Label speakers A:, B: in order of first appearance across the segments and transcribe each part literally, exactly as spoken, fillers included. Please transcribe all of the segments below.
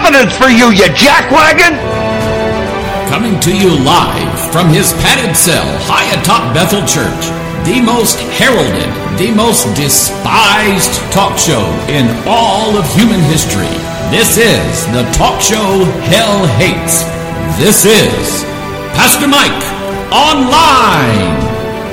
A: confidence for you, you jackwagon!
B: Coming to you live from his padded cell high atop Bethel Church, the most heralded, the most despised talk show in all of human history. This is the talk show hell hates. This is Pastor Mike Online.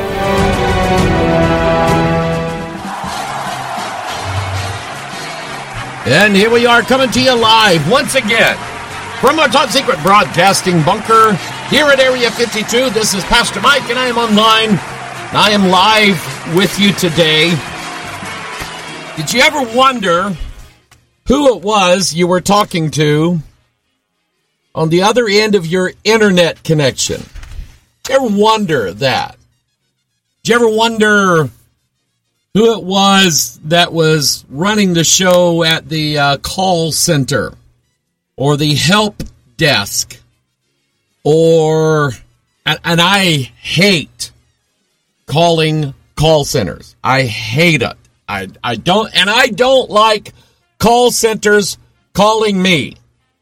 C: And here we are coming to you live once again from our top secret broadcasting bunker here at Area fifty-two. This is Pastor Mike and I am online. I am live with you today. Did you ever wonder who it was you were talking to on the other end of your internet connection? Did you ever wonder that? Did you ever wonder who it was that was running the show at the uh, call center or the help desk? Or, and, and I hate calling call centers. I hate it. I, I don't, and I don't like call centers calling me.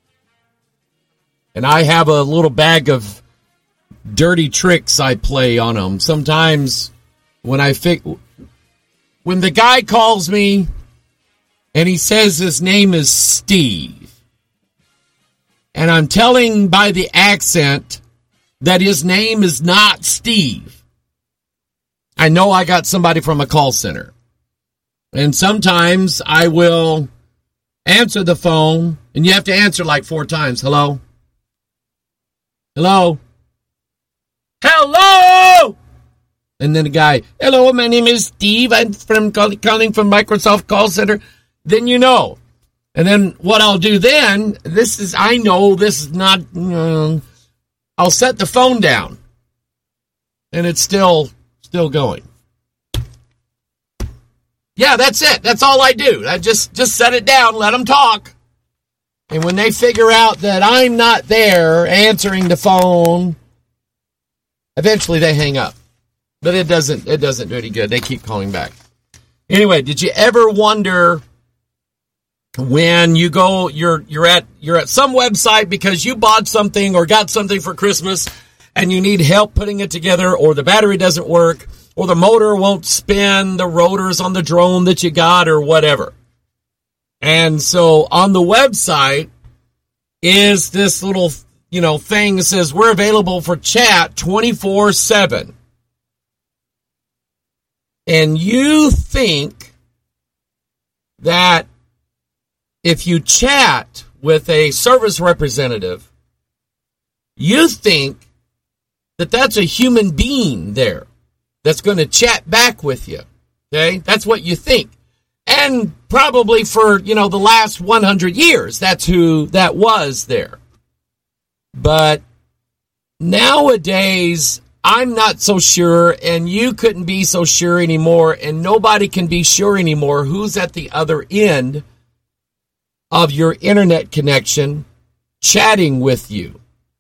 C: And I have a little bag of dirty tricks I play on them. Sometimes when I think, when the guy calls me and he says his name is Steve, and I'm telling by the accent that his name is not Steve, I know I got somebody from a call center. And sometimes I will answer the phone, and you have to answer like four times. Hello? Hello? Hello? And then the guy, hello, my name is Steve. I'm from calling from Microsoft Call Center. Then you know. And then what I'll do then, this is, I know this is not, uh, I'll set the phone down. And it's still, still going. Yeah, that's it. That's all I do. I just, just set it down, let them talk. And when they figure out that I'm not there answering the phone, eventually they hang up. But it doesn't it doesn't do any good. They keep calling back. Anyway, did you ever wonder when you go you're you're at you're at some website because you bought something or got something for Christmas and you need help putting it together, or the battery doesn't work, or the motor won't spin, the rotors on the drone that you got, or whatever. And so on the website is this little, you know, thing that says we're available for chat twenty-four seven. And you think that if you chat with a service representative, you think that that's a human being there that's going to chat back with you. Okay? That's what you think. And probably for, you know, the last one hundred years, that's who that was there. But nowadays, I'm not so sure, and you couldn't be so sure anymore, and nobody can be sure anymore who's at the other end of your internet connection chatting with you.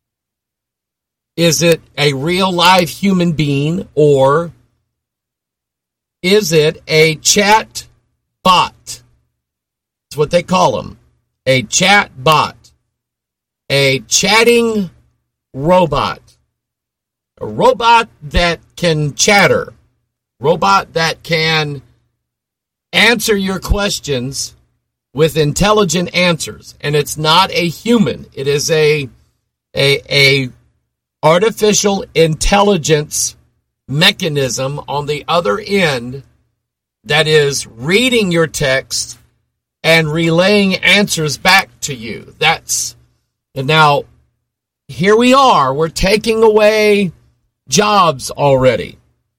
C: Is it a real live human being, or is it a chat bot? That's what they call them. A chat bot. A chatting robot. A robot that can chatter. Robot that can answer your questions with intelligent answers. And it's not a human. It is a a, a artificial intelligence mechanism on the other end that is reading your text and relaying answers back to you. That's, and now here we are. We're taking away jobs already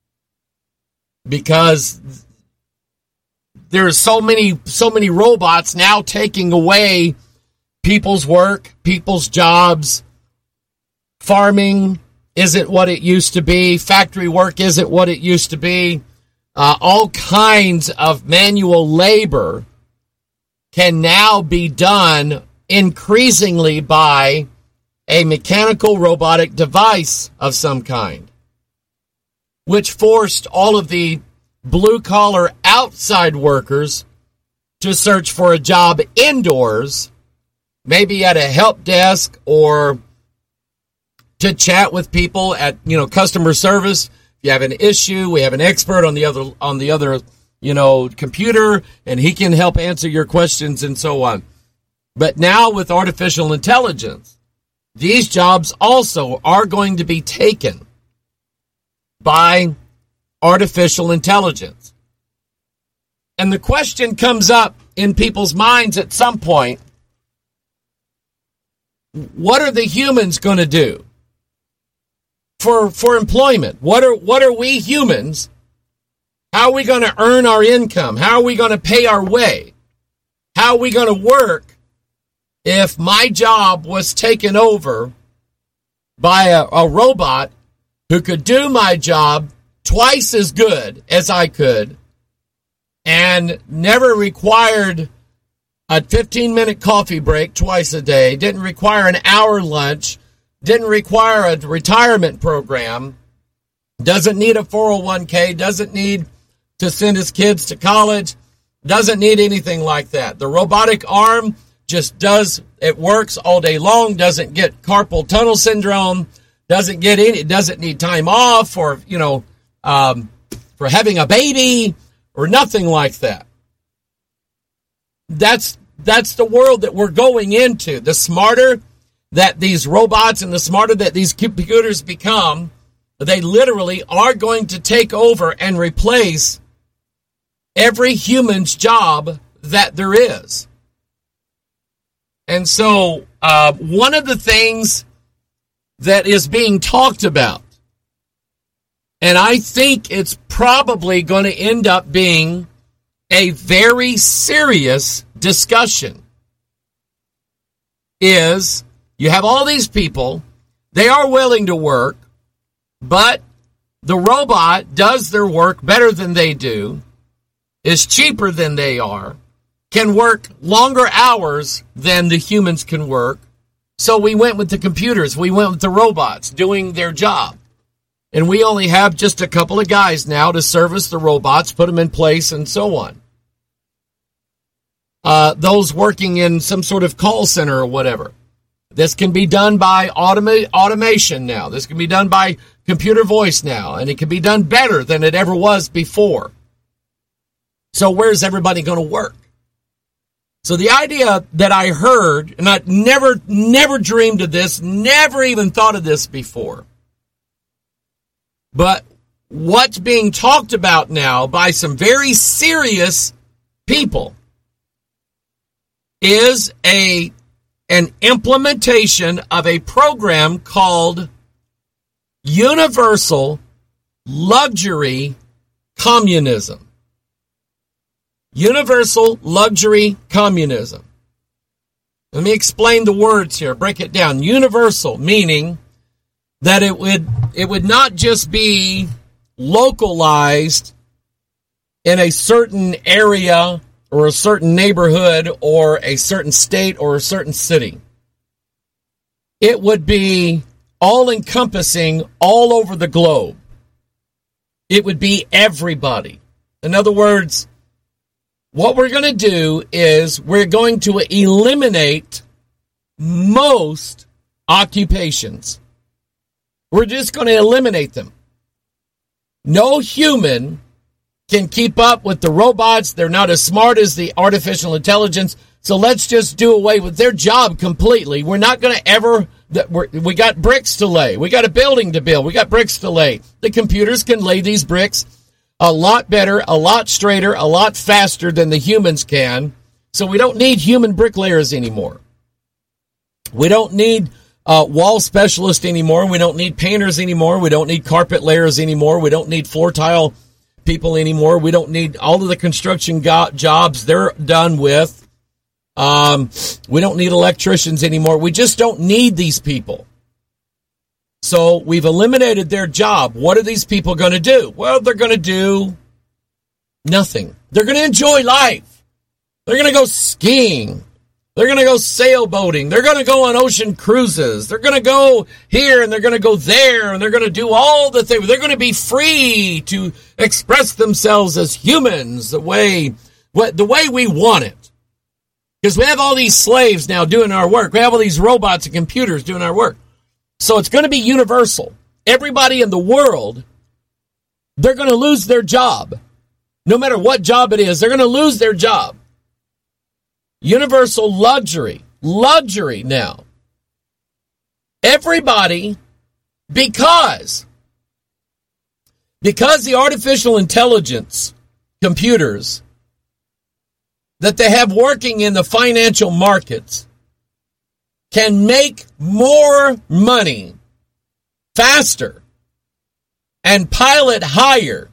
C: because there's so many so many robots now taking away people's work, people's jobs. Farming isn't what it used to be. Factory work isn't what it used to be. Uh, all kinds of manual labor can now be done increasingly by a mechanical robotic device of some kind, which forced all of the blue-collar outside workers to search for a job indoors maybe at a help desk or to chat with people at, you know, customer service. If you have an issue, we have an expert on the other, on the other, you know, computer, and he can help answer your questions and so on. But now with artificial intelligence, these jobs also are going to be taken by artificial intelligence. And the question comes up in people's minds at some point, what are the humans going to do for for employment? What are what are we humans? How are we going to earn our income? How are we going to pay our way? How are we going to work if my job was taken over by a, a robot who could do my job twice as good as I could and never required a fifteen-minute coffee break twice a day, didn't require an hour lunch, didn't require a retirement program, doesn't need a four oh one k, doesn't need to send his kids to college, doesn't need anything like that. The robotic arm just does, it works all day long, doesn't get carpal tunnel syndrome, doesn't get any, doesn't need time off for, you know, um, for having a baby or nothing like that. That's, that's the world that we're going into. The smarter that these robots and the smarter that these computers become, they literally are going to take over and replace every human's job that there is. And so, uh, one of the things that is being talked about, and I think it's probably going to end up being a very serious discussion, is you have all these people, they are willing to work, but the robot does their work better than they do, is cheaper than they are, can work longer hours than the humans can work. So we went with the computers. We went with the robots doing their job. And we only have just a couple of guys now to service the robots, put them in place, and so on. Uh, those working in some sort of call center or whatever. This can be done by automa- automation now. This can be done by computer voice now. And it can be done better than it ever was before. So where's everybody going to work? So the idea that I heard, and I never, never dreamed of this, never even thought of this before, but what's being talked about now by some very serious people is a an implementation of a program called Universal Luxury Communism. Universal Luxury Communism. Let me explain the words here, break it down. Universal, meaning that it would it would not just be localized in a certain area or a certain neighborhood or a certain state or a certain city. It would be all-encompassing all over the globe. It would be everybody. In other words, what we're going to do is we're going to eliminate most occupations. We're just going to eliminate them. No human can keep up with the robots. They're not as smart as the artificial intelligence. So let's just do away with their job completely. We're not going to ever, we're, we got bricks to lay. We got a building to build. We got bricks to lay. The computers can lay these bricks a lot better, a lot straighter, a lot faster than the humans can. So we don't need human bricklayers anymore. We don't need uh, wall specialists anymore. We don't need painters anymore. We don't need carpet layers anymore. We don't need floor tile people anymore. We don't need all of the construction go- jobs they're done with. Um, we don't need electricians anymore. We just don't need these people. So we've eliminated their job. What are these people going to do? Well, they're going to do nothing. They're going to enjoy life. They're going to go skiing. They're going to go sailboating. They're going to go on ocean cruises. They're going to go here and they're going to go there and they're going to do all the things. They're going to be free to express themselves as humans the way, the way we want it. Because we have all these slaves now doing our work. We have all these robots and computers doing our work. So it's going to be universal. Everybody in the world, they're going to lose their job. No matter what job it is, they're going to lose their job. Universal luxury. Luxury now. Everybody, because, because the artificial intelligence computers that they have working in the financial markets can make more money faster and pilot higher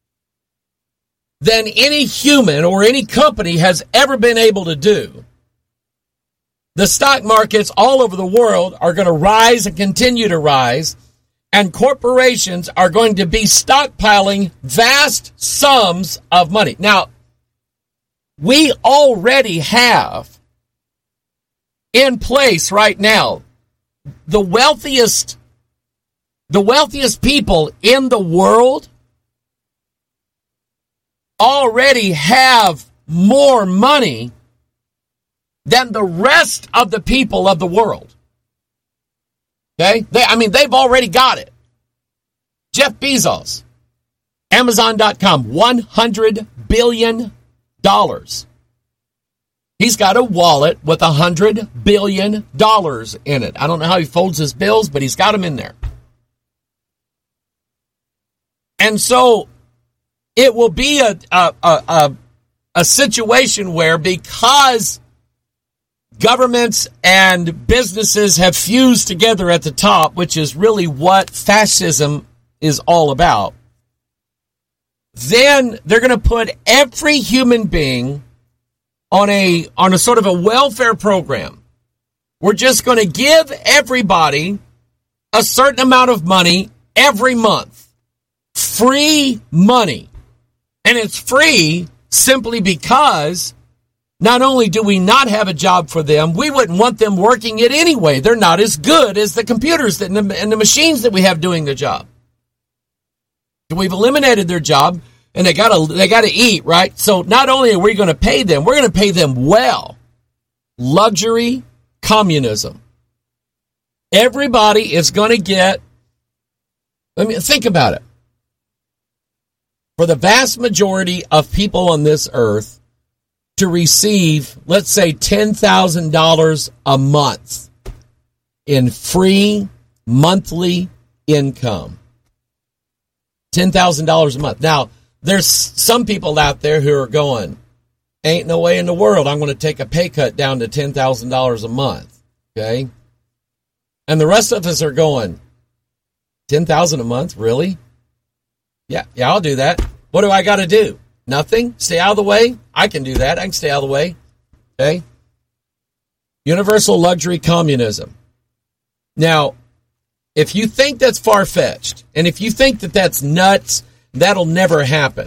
C: than any human or any company has ever been able to do. The stock markets all over the world are going to rise and continue to rise, and corporations are going to be stockpiling vast sums of money. Now, we already have in place right now the wealthiest, the wealthiest people in the world already have more money than the rest of the people of the world. Okay? They, I mean, they've already got it. Jeff Bezos, Amazon dot com, one hundred billion dollars. He's got a wallet with one hundred billion dollars in it. I don't know how he folds his bills, but he's got them in there. And so it will be a a, a, a, a situation where, because governments and businesses have fused together at the top, which is really what fascism is all about, then they're going to put every human being on a on a sort of a welfare program. We're just going to give everybody a certain amount of money every month. Free money. And it's free simply because not only do we not have a job for them, we wouldn't want them working it anyway. They're not as good as the computers that, and, the, and the machines that we have doing the job. We've eliminated their job, and they gotta they gotta eat, right? So not only are we going to pay them, we're going to pay them well. Luxury communism. Everybody is going to get. Let me think about it. For the vast majority of people on this earth to receive, let's say, ten thousand dollars a month in free monthly income. ten thousand dollars a month. Now, there's some people out there who are going, ain't no way in the world I'm going to take a pay cut down to ten thousand dollars a month. Okay? And the rest of us are going, ten thousand dollars a month? Really? Yeah, yeah, I'll do that. What do I got to do? Nothing? Stay out of the way? I can do that. I can stay out of the way. Okay? Universal luxury communism. Now, if you think that's far-fetched, and if you think that that's nuts, that'll never happen.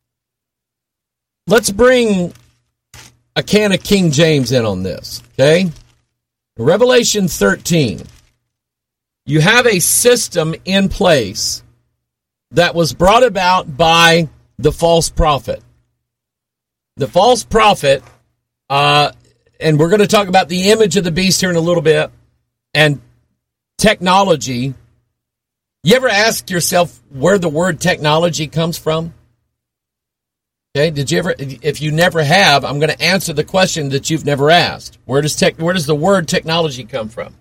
C: Let's bring a can of King James in on this, okay? Revelation thirteen. You have a system in place that was brought about by the false prophet. The false prophet, uh, and we're going to talk about the image of the beast here in a little bit, and technology. You ever ask yourself where the word technology comes from? Okay, did you ever? If you never have, I'm going to answer the question that you've never asked. Where does tech? Where does the word technology come from?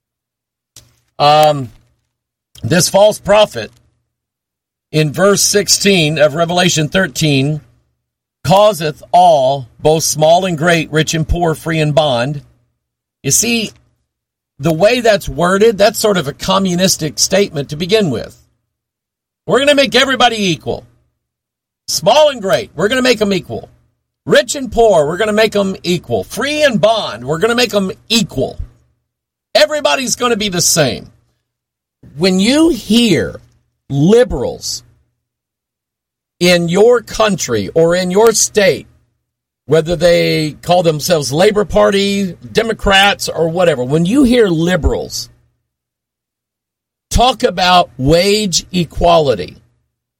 C: Um, this false prophet, in verse sixteen of Revelation thirteen, causeth all, both small and great, rich and poor, free and bond. You see, the way that's worded, that's sort of a communistic statement to begin with. We're going to make everybody equal. Small and great, we're going to make them equal. Rich and poor, we're going to make them equal. Free and bond, we're going to make them equal. Everybody's going to be the same. When you hear liberals in your country or in your state, whether they call themselves Labor Party, Democrats, or whatever, when you hear liberals talk about wage equality,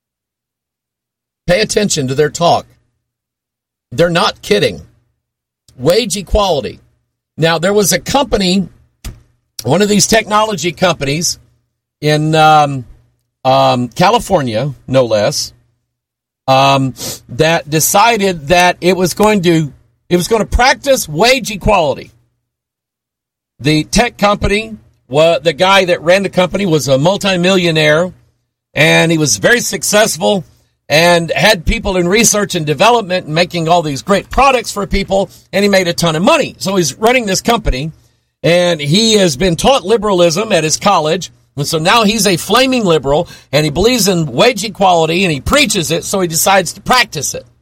C: pay attention to their talk. They're not kidding. wage equality. Now, there was a company, one of these technology companies in um, um, California, no less, um, that decided that it was going to it was going to practice wage equality. The tech company, well, the guy that ran the company was a multimillionaire, and he was very successful and had people in research and development and making all these great products for people, and he made a ton of money. So he's running this company, and he has been taught liberalism at his college, and so now he's a flaming liberal, and he believes in wage equality, and he preaches it, so he decides to practice it.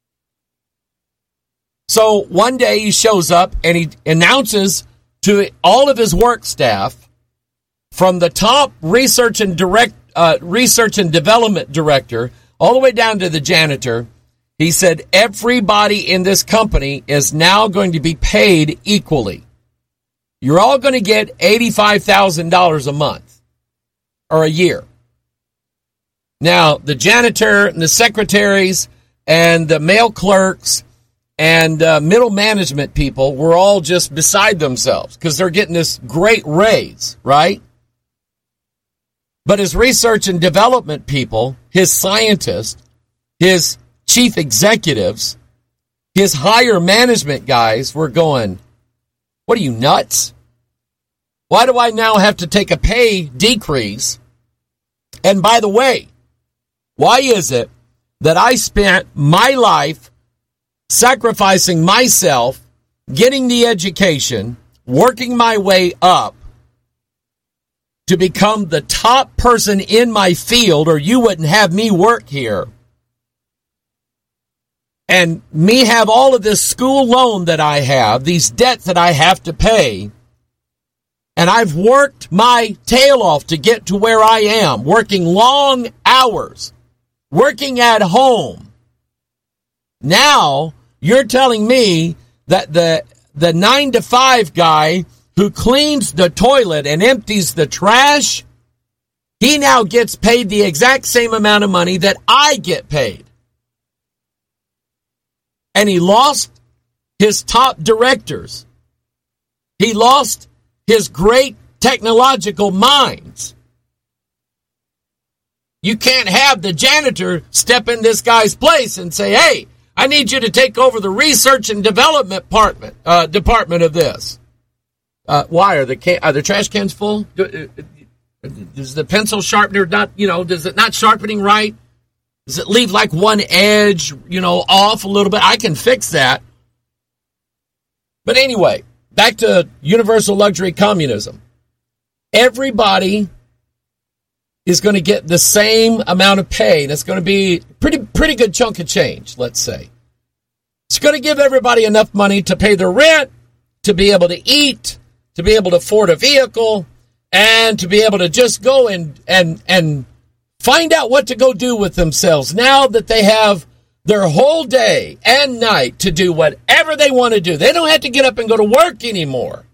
C: So one day he shows up, and he announces to all of his work staff, from the top research and direct uh, research and development director all the way down to the janitor, he said, everybody in this company is now going to be paid equally. You're all going to get eighty-five thousand dollars a month or a year. Now, the janitor and the secretaries and the mail clerks and uh, middle management people were all just beside themselves because they're getting this great raise, right? But his research and development people, his scientists, his chief executives, his higher management guys were going, what are you, nuts? Why do I now have to take a pay decrease? And by the way, why is it that I spent my life sacrificing myself, getting the education, working my way up to become the top person in my field, or you wouldn't have me work here, and me have all of this school loan that I have, these debts that I have to pay, and I've worked my tail off to get to where I am, working long hours, working at home. Now, you're telling me that the the nine to five guy who cleans the toilet and empties the trash, he now gets paid the exact same amount of money that I get paid. And he lost his top directors. He lost his great technological minds. You can't have the janitor step in this guy's place and say, hey, I need you to take over the research and development department, uh, department of this. Uh, why are the can- are the trash cans full? Do, uh, does the pencil sharpener not, you know, does it not sharpening right? Does it leave like one edge, you know, off a little bit? I can fix that. But anyway, back to universal luxury communism. Everybody is going to get the same amount of pay. That's going to be pretty pretty good chunk of change, let's say. It's going to give everybody enough money to pay their rent, to be able to eat, to be able to afford a vehicle, and to be able to just go and and and find out what to go do with themselves now that they have their whole day and night to do whatever they want to do. They don't have to get up and go to work anymore.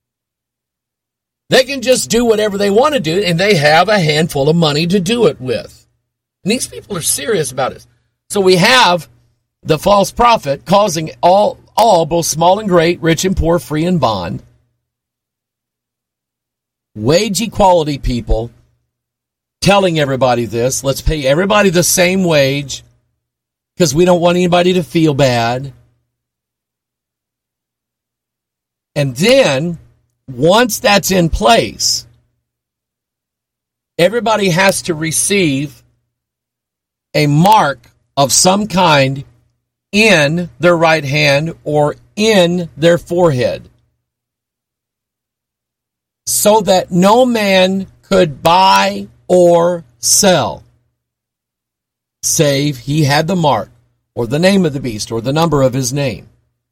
C: They can just do whatever they want to do, and they have a handful of money to do it with. And these people are serious about it. So we have the false prophet causing all, all, both small and great, rich and poor, free and bond, wage equality people telling everybody this. Let's pay everybody the same wage because we don't want anybody to feel bad. And then, once that's in place, everybody has to receive a mark of some kind in their right hand or in their forehead, so that no man could buy or sell, save he had the mark, or the name of the beast, or the number of his name.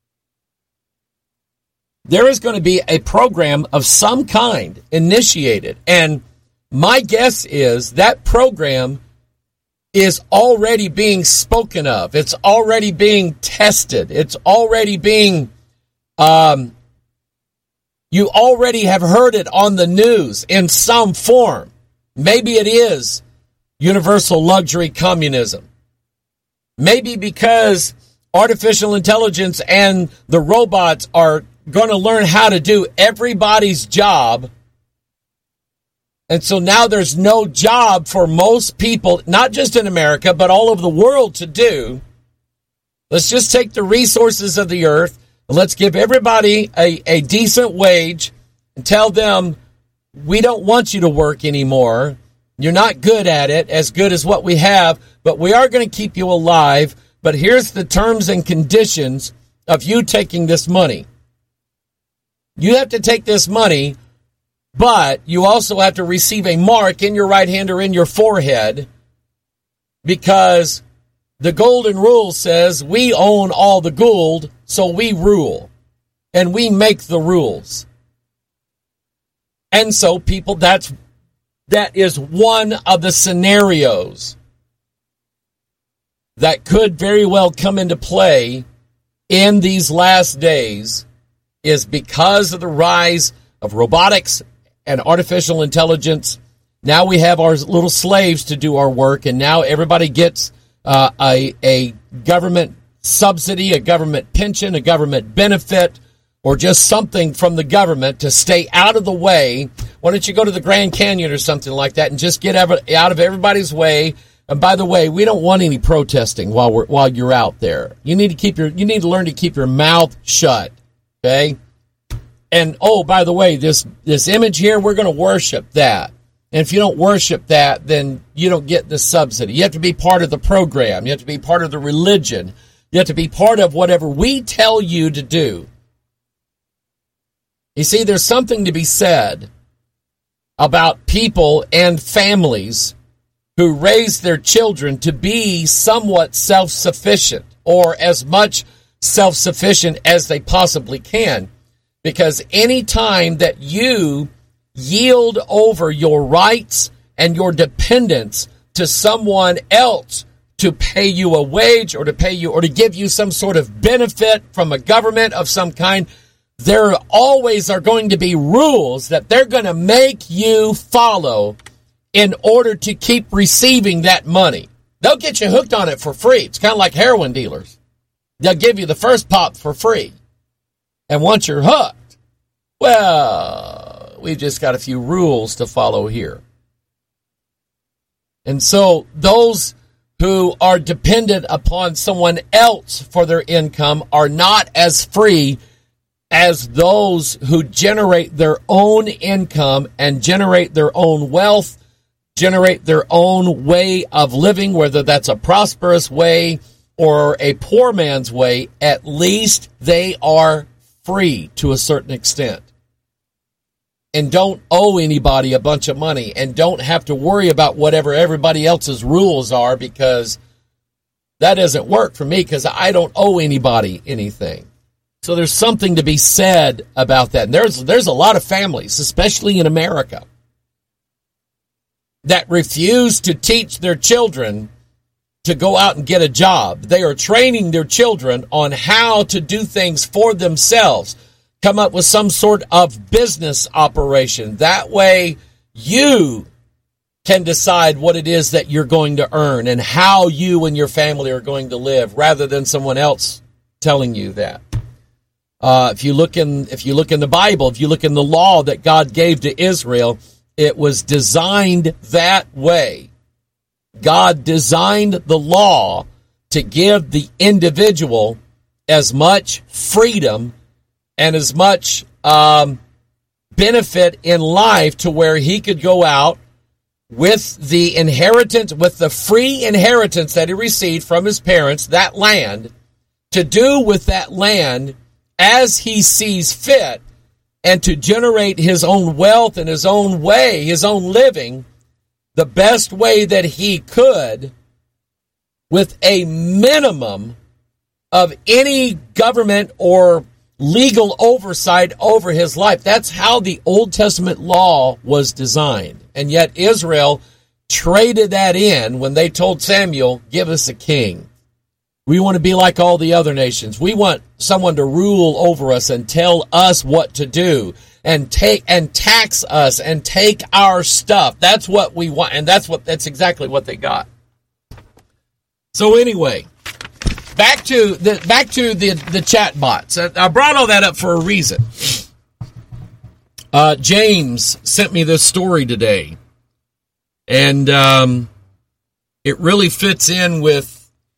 C: There is going to be a program of some kind initiated, and my guess is that program is already being spoken of. It's already being tested. It's already being, um, you already have heard it on the news in some form. Maybe it is universal luxury communism. Maybe because artificial intelligence and the robots are going to learn how to do everybody's job. And so now there's no job for most people, not just in America, but all over the world to do. Let's just take the resources of the earth. And let's give everybody a, a decent wage and tell them, we don't want you to work anymore. You're not good at it, as good as what we have, but we are going to keep you alive. But here's the terms and conditions of you taking this money. You have to take this money, but you also have to receive a mark in your right hand or in your forehead, because the golden rule says we own all the gold, so we rule, and we make the rules. And so people, that's that is one of the scenarios that could very well come into play in these last days, is because of the rise of robotics and artificial intelligence. Now we have our little slaves to do our work, and now everybody gets uh, a, a government subsidy, a government pension, a government benefit, or just something from the government to stay out of the way. Why don't you go to the Grand Canyon or something like that and just get out of everybody's way? And by the way, we don't want any protesting while we're while you're out there. You need to keep your you need to learn to keep your mouth shut. Okay? And oh, by the way, this this image here, we're going to worship that. And if you don't worship that, then you don't get the subsidy. You have to be part of the program. You have to be part of the religion. You have to be part of whatever we tell you to do. You see, there's something to be said about people and families who raise their children to be somewhat self-sufficient, or as much self-sufficient as they possibly can. Because any time that you yield over your rights and your dependence to someone else to pay you a wage or to pay you or to give you some sort of benefit from a government of some kind, there always are going to be rules that they're going to make you follow in order to keep receiving that money. They'll get you hooked on it for free. It's kind of like heroin dealers. They'll give you the first pop for free. And once you're hooked, well, we've just got a few rules to follow here. And so those who are dependent upon someone else for their income are not as free as those who generate their own income and generate their own wealth, generate their own way of living, whether that's a prosperous way or a poor man's way. At least they are free to a certain extent and don't owe anybody a bunch of money and don't have to worry about whatever everybody else's rules are, because that doesn't work for me because I don't owe anybody anything. So there's something to be said about that. And there's there's a lot of families, especially in America, that refuse to teach their children to go out and get a job. They are training their children on how to do things for themselves, come up with some sort of business operation. That way you can decide what it is that you're going to earn and how you and your family are going to live, rather than someone else telling you that. Uh, if you look in, if you look in the Bible, if you look in the law that God gave to Israel, it was designed that way. God designed the law to give the individual as much freedom and as much um, benefit in life to where he could go out with the inheritance, with the free inheritance that he received from his parents, that land, to do with that land as he sees fit, and to generate his own wealth and his own way, his own living, the best way that he could, with a minimum of any government or legal oversight over his life. That's how the Old Testament law was designed. And yet Israel traded that in when they told Samuel, give us a king. We want to be like all the other nations. We want someone to rule over us and tell us what to do and take and tax us and take our stuff. That's what we want, and that's what that's exactly what they got. So anyway, back to the back to the the chat bots. I brought all that up for a reason. Uh, James sent me this story today, and um, it really fits in with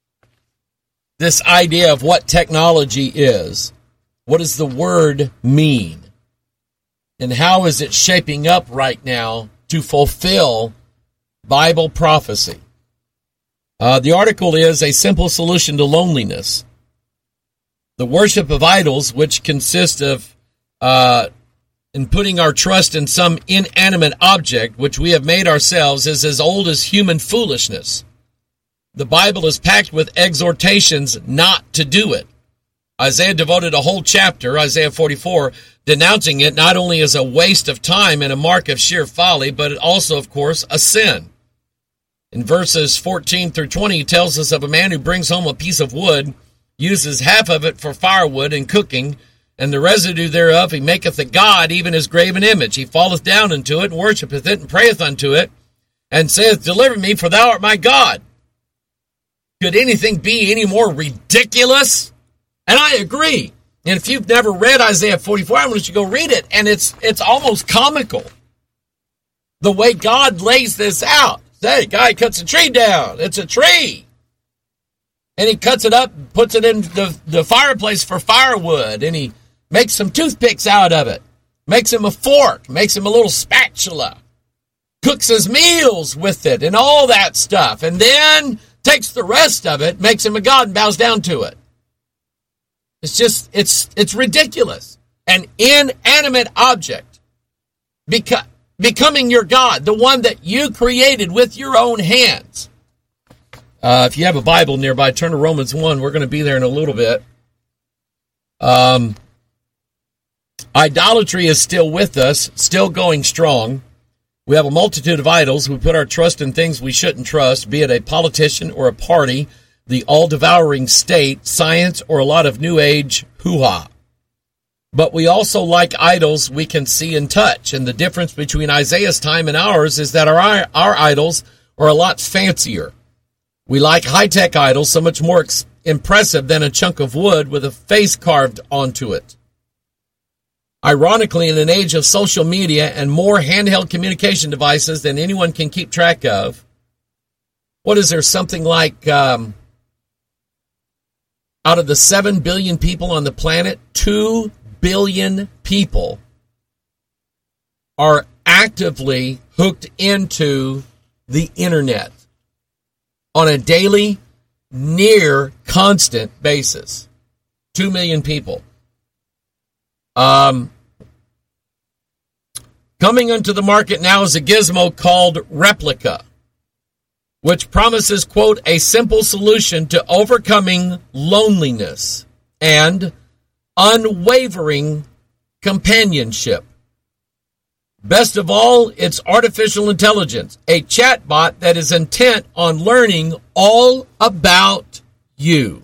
C: this idea of what technology is. What does the word mean? And how is it shaping up right now to fulfill Bible prophecy? Uh, the article is A Simple Solution to Loneliness. The worship of idols, which consist of uh, in putting our trust in some inanimate object, which we have made ourselves, is as old as human foolishness. The Bible is packed with exhortations not to do it. Isaiah devoted a whole chapter, Isaiah forty-four, denouncing it not only as a waste of time and a mark of sheer folly, but also, of course, a sin. In verses fourteen through twenty, he tells us of a man who brings home a piece of wood, uses half of it for firewood and cooking, and the residue thereof he maketh a god, even his graven image. He falleth down into it, and worshipeth it, and prayeth unto it, and saith, Deliver me, for thou art my God. Could anything be any more ridiculous? And I agree. And if you've never read Isaiah forty-four, I want you to go read it. And it's it's almost comical. The way God lays this out. Hey, guy cuts a tree down. It's a tree. And he cuts it up, puts it in the, the fireplace for firewood. And he makes some toothpicks out of it. Makes him a fork. Makes him a little spatula. Cooks his meals with it and all that stuff. And then takes the rest of it, makes him a god, and bows down to it. It's just, it's it's ridiculous. An inanimate object beca- becoming your God, the one that you created with your own hands. Uh, if you have a Bible nearby, turn to Romans one. We're going to be there in a little bit. Um, idolatry is still with us, still going strong. We have a multitude of idols. We put our trust in things we shouldn't trust, be it a politician or a party, the all-devouring state, science, or a lot of New Age hoo-ha. But we also like idols we can see and touch. And the difference between Isaiah's time and ours is that our, our idols are a lot fancier. We like high-tech idols so much more ex- impressive than a chunk of wood with a face carved onto it. Ironically, in an age of social media and more handheld communication devices than anyone can keep track of, what is there, something like, um, out of the seven billion people on the planet, two billion people are actively hooked into the internet on a daily, near constant basis. Two million people. Um, coming onto the market now is a gizmo called Replica, which promises, quote, a simple solution to overcoming loneliness and unwavering companionship. Best of all, it's artificial intelligence, a chatbot that is intent on learning all about you.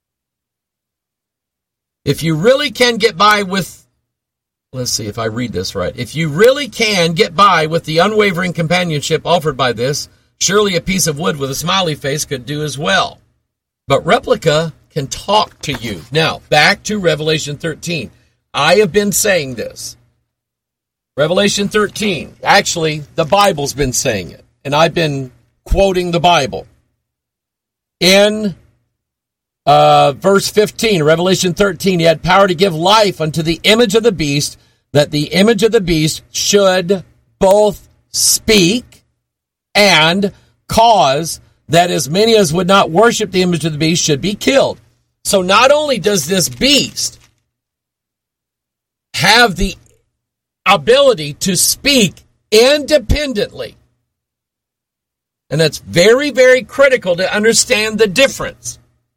C: If you really can get by with, let's see if I read this right. If you really can get by with the unwavering companionship offered by this, surely a piece of wood with a smiley face could do as well. But Replica can talk to you. Now, back to Revelation thirteen. I have been saying this. Revelation thirteen. Actually, the Bible's been saying it. And I've been quoting the Bible. In uh, verse fifteen, Revelation thirteen, he had power to give life unto the image of the beast, that the image of the beast should both speak and cause that as many as would not worship the image of the beast should be killed. So not only does this beast have the ability to speak independently, and that's very, very critical to understand the difference.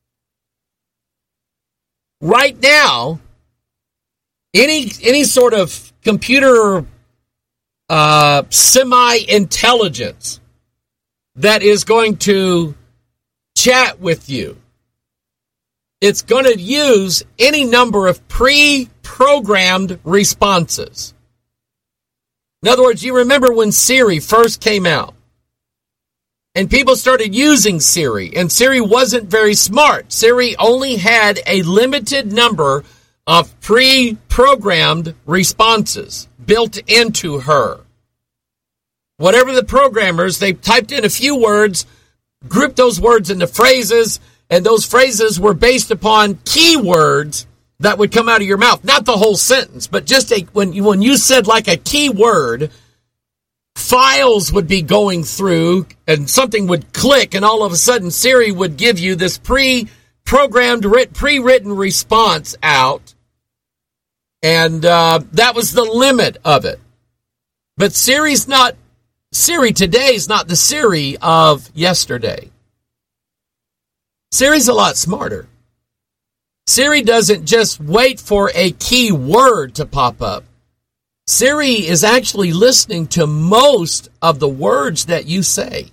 C: Right now, any any sort of computer uh, semi-intelligence that is going to chat with you, it's going to use any number of pre-programmed responses. In other words, you remember when Siri first came out, And people started using Siri, and Siri wasn't very smart. Siri only had a limited number of pre-programmed responses built into her. Whatever the programmers, they typed in a few words, grouped those words into phrases, and those phrases were based upon keywords that would come out of your mouth. Not the whole sentence, but just a, when you, when you said like a key word, files would be going through and something would click, and all of a sudden Siri would give you this pre-programmed, pre-written response out. And uh, that was the limit of it. But Siri's not, Siri today is not the Siri of yesterday. Siri's a lot smarter. Siri doesn't just wait for a key word to pop up. Siri is actually listening to most of the words that you say.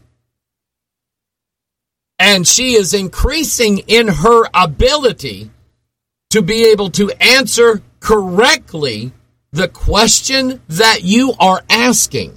C: And she is increasing in her ability to be able to answer correctly the question that you are asking.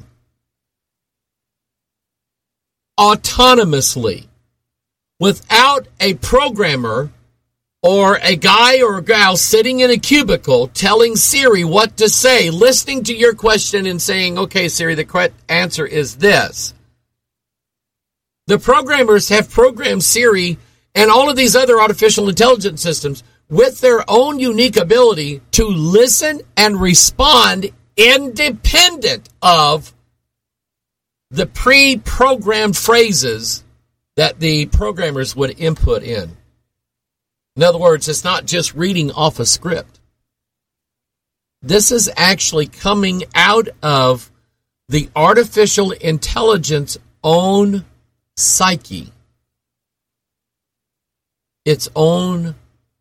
C: Autonomously. Without a programmer or a guy or a gal sitting in a cubicle telling Siri what to say, listening to your question and saying, okay, Siri, the correct answer is this. The programmers have programmed Siri and all of these other artificial intelligence systems with their own unique ability to listen and respond independent of the pre-programmed phrases that the programmers would input in. In other words, it's not just reading off a script. This is actually coming out of the artificial intelligence own psyche, its own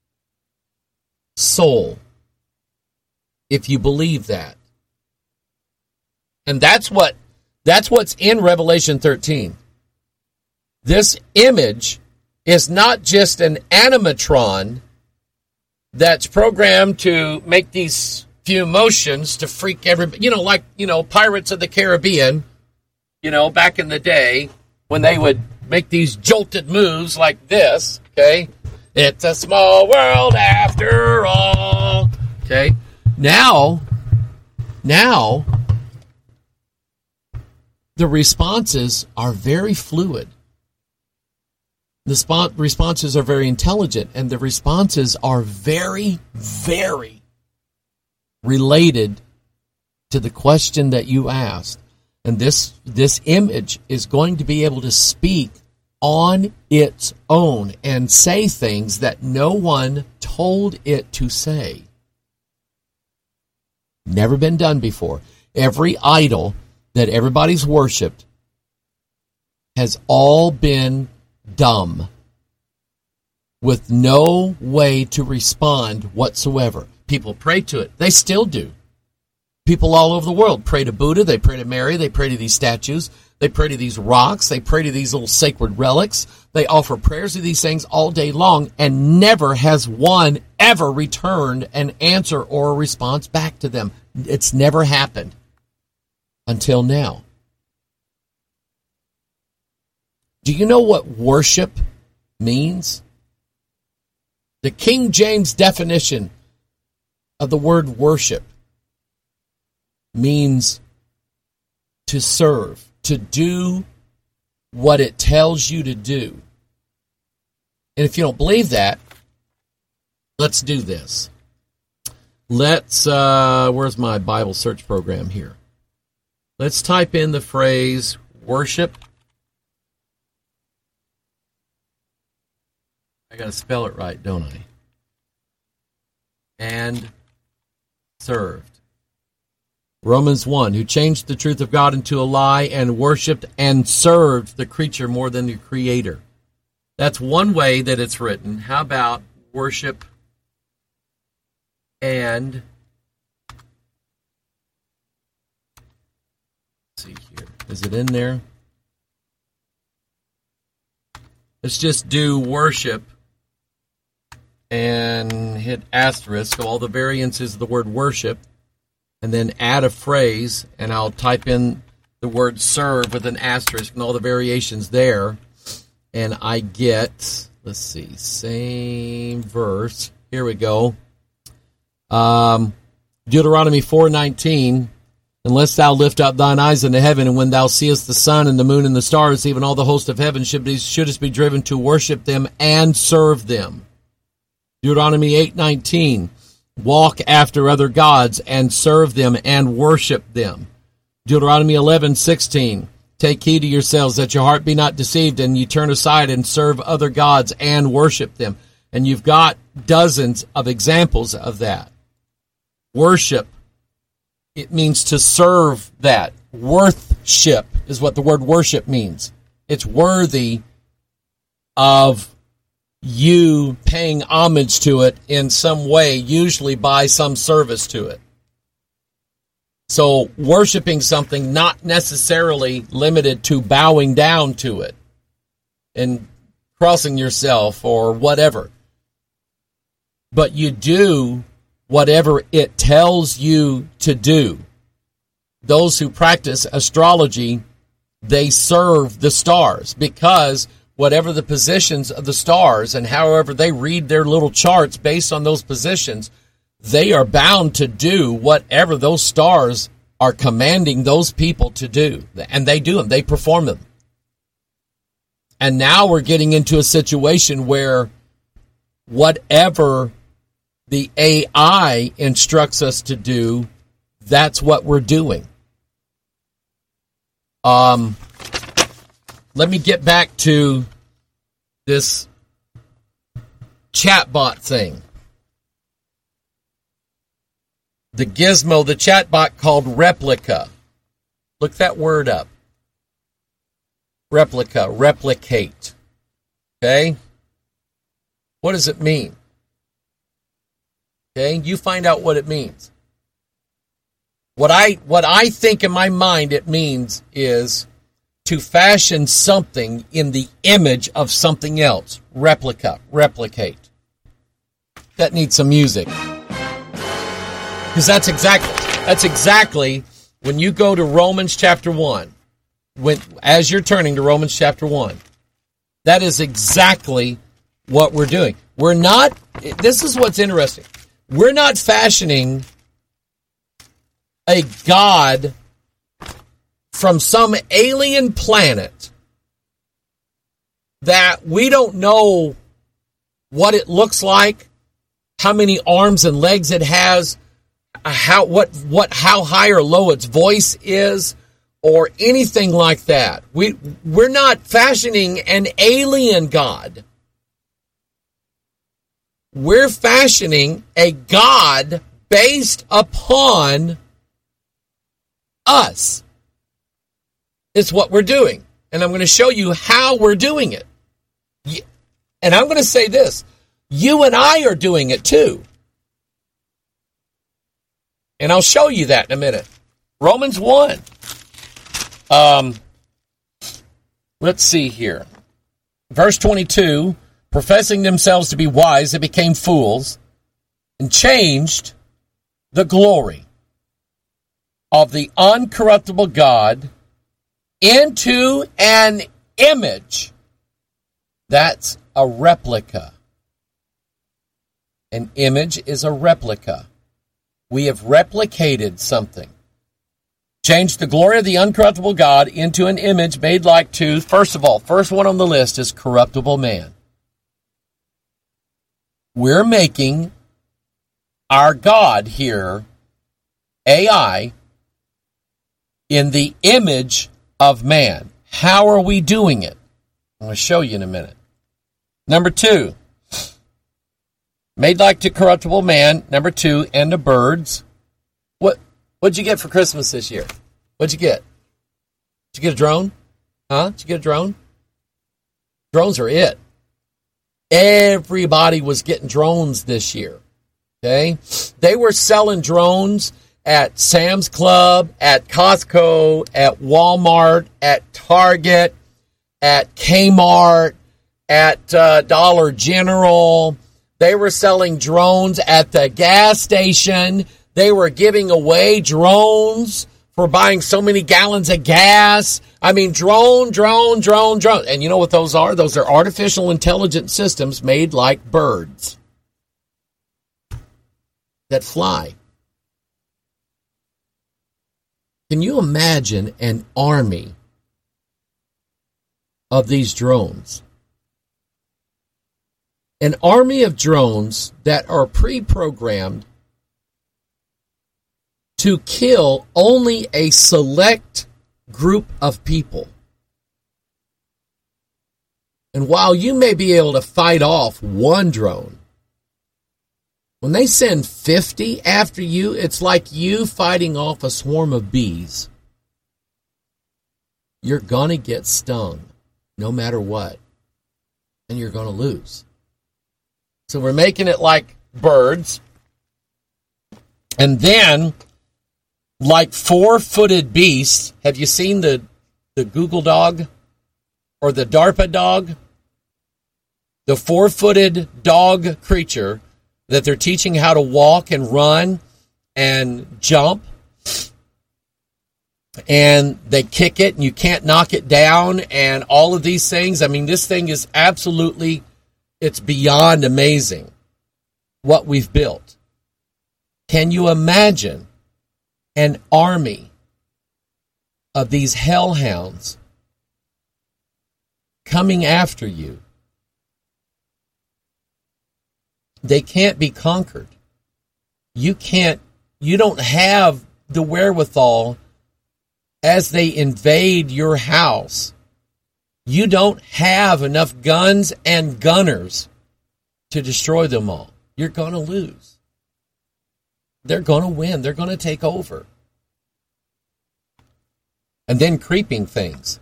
C: soul, if you believe that. And that's what that's what's in Revelation thirteen. This image is not just an animatron that's programmed to make these few motions to freak everybody, you know, like, you know, Pirates of the Caribbean, you know, back in the day when they would make these jolted moves like this, okay? It's a small world after all, okay? Now, now, the responses are very fluid. The spot responses are very intelligent, and the responses are very, very related to the question that you asked. And this this image is going to be able to speak on its own and say things that no one told it to say. Never been done before. Every idol that everybody's worshipped has all been dumb, with no way to respond whatsoever. People pray to it. They still do. People all over the world pray to Buddha, they pray to Mary, they pray to these statues, they pray to these rocks, they pray to these little sacred relics. They offer prayers to these things all day long, and never has one ever returned an answer or a response back to them. It's never happened until now. Do you know what worship means? The King James definition of the word worship means to serve, to do what it tells you to do. And if you don't believe that, let's do this. Let's, uh, where's my Bible search program here? Let's type in the phrase worship. I got to spell it right, don't I? And served. Romans one, who changed the truth of God into a lie and worshipped and served the creature more than the creator. That's one way that it's written. How about worship and, let's see here. Is it in there? Let's just do worship and hit asterisk, so all the variances of the word worship, and then add a phrase, and I'll type in the word serve with an asterisk and all the variations there. And I get, let's see, same verse. Here we go. Um, Deuteronomy four nineteen. Unless thou lift up thine eyes into heaven, and when thou seest the sun and the moon and the stars, even all the host of heaven, should be, shouldest be driven to worship them and serve them. Deuteronomy eight nineteen. Walk after other gods and serve them and worship them. Deuteronomy eleven sixteen. Take heed to yourselves that your heart be not deceived, and you turn aside and serve other gods and worship them. And you've got dozens of examples of that. Worship. It means to serve that. Worthship is what the word worship means. It's worthy of you paying homage to it in some way, usually by some service to it. So worshiping something, not necessarily limited to bowing down to it and crossing yourself or whatever. But you do whatever it tells you to do. Those who practice astrology, they serve the stars, because whatever the positions of the stars and however they read their little charts based on those positions, they are bound to do whatever those stars are commanding those people to do. And they do them. They perform them. And now we're getting into a situation where whatever the A I instructs us to do, that's what we're doing. Um, let me get back to this chatbot thing. The gizmo, the chatbot called Replica. Look that word up. Replica, replicate. Okay? What does it mean? Okay, you find out what it means. What I what I think in my mind it means is to fashion something in the image of something else. Replica, replicate. That needs some music. Because that's exactly that's exactly when you go to Romans chapter one, when as you're turning to Romans chapter one, that is exactly what we're doing. We're not, this is what's interesting. We're not fashioning a god from some alien planet that we don't know what it looks like, how many arms and legs it has, how what what how high or low its voice is, or anything like that. We we're not fashioning an alien god. We're fashioning a God based upon us. It's what we're doing. And I'm going to show you how we're doing it. And I'm going to say this. You and I are doing it too. And I'll show you that in a minute. Romans one. Um, let's see here. Verse twenty-two. Professing themselves to be wise, they became fools and changed the glory of the uncorruptible God into an image that's a replica. An image is a replica. We have replicated something. Changed the glory of the uncorruptible God into an image made like to, first of all, first one on the list is corruptible man. We're making our God here, A I, in the image of man. How are we doing it? I'm going to show you in a minute. Number two, made like to corruptible man. Number two, and the birds. What, what'd you get for Christmas this year? What'd you get? Did you get a drone? Huh? Did you get a drone? Drones are it. Everybody was getting drones this year. Okay? They were selling drones at Sam's Club, at Costco, at Walmart, at Target, at Kmart, at uh, Dollar General. They were selling drones at the gas station. They were giving away drones for buying so many gallons of gas. I mean, drone, drone, drone, drone. And you know what those are? Those are artificial intelligence systems made like birds that fly. Can you imagine an army of these drones? An army of drones that are pre-programmed to kill only a select group of people. And while you may be able to fight off one drone, when they send fifty after you, it's like you fighting off a swarm of bees. You're going to get stung no matter what, and you're going to lose. So we're making it like birds, and then like four-footed beasts. Have you seen the, the Google dog or the DARPA dog? The four-footed dog creature that they're teaching how to walk and run and jump. And they kick it and you can't knock it down and all of these things. I mean, this thing is absolutely, it's beyond amazing what we've built. Can you imagine an army of these hellhounds coming after you? They can't be conquered. You can't, you don't have the wherewithal as they invade your house. You don't have enough guns and gunners to destroy them all. You're going to lose. They're going to win. They're going to take over. And then creeping things.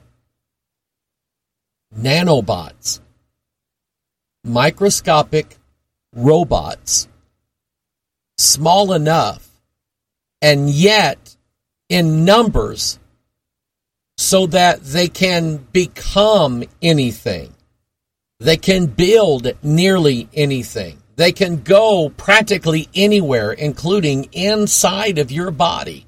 C: Nanobots. Microscopic robots. Small enough and yet in numbers so that they can become anything. They can build nearly anything. They can go practically anywhere, including inside of your body.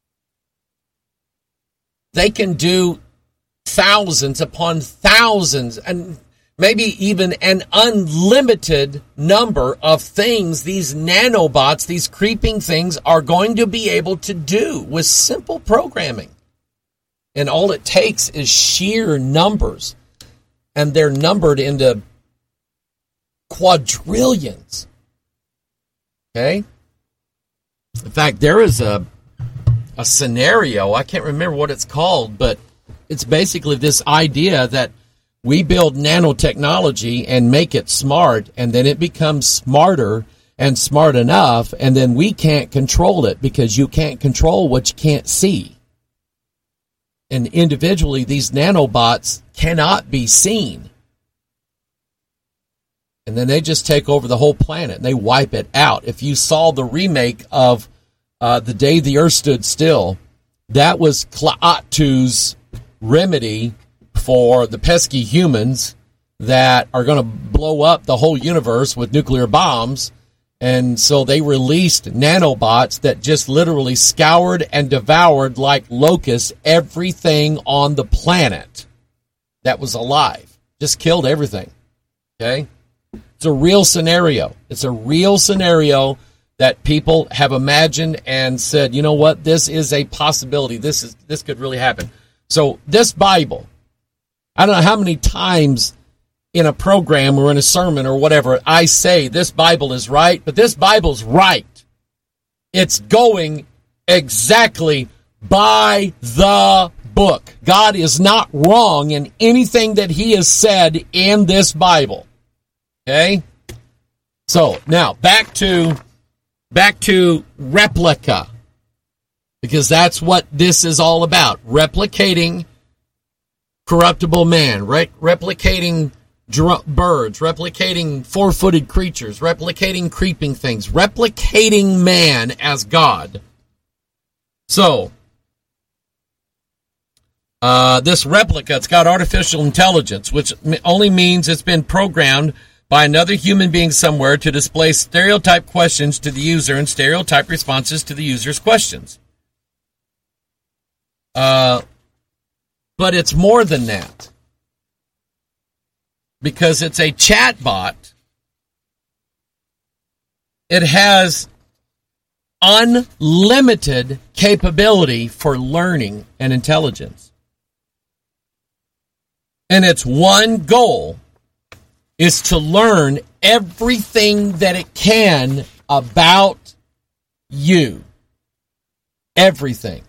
C: They can do thousands upon thousands and maybe even an unlimited number of things these nanobots, these creeping things, are going to be able to do with simple programming. And all it takes is sheer numbers. And they're numbered into quadrillions. Okay? In fact, there is a a scenario, I can't remember what it's called, but it's basically this idea that we build nanotechnology and make it smart, and then it becomes smarter and smart enough, and then we can't control it because you can't control what you can't see. And individually, these nanobots cannot be seen. And then they just take over the whole planet and they wipe it out. If you saw the remake of uh, The Day the Earth Stood Still, that was Klaatu's remedy for the pesky humans that are going to blow up the whole universe with nuclear bombs. And so they released nanobots that just literally scoured and devoured like locusts everything on the planet that was alive. Just killed everything. Okay? It's a real scenario. It's a real scenario that people have imagined and said, you know what, this is a possibility. This is this could really happen. So this Bible, I don't know how many times in a program or in a sermon or whatever I say this Bible is right, but this Bible's right. It's going exactly by the book. God is not wrong in anything that he has said in this Bible. Okay? So, now, back to back to replica. Because that's what this is all about. Replicating corruptible man. Re- replicating dr- birds. Replicating four-footed creatures. Replicating creeping things. Replicating man as God. So, uh, this replica, it's got artificial intelligence, which only means it's been programmed by another human being somewhere to display stereotype questions to the user and stereotype responses to the user's questions. Uh, but it's more than that. Because it's a chatbot. It has unlimited capability for learning and intelligence. And its one goal is to learn everything that it can about you. Everything.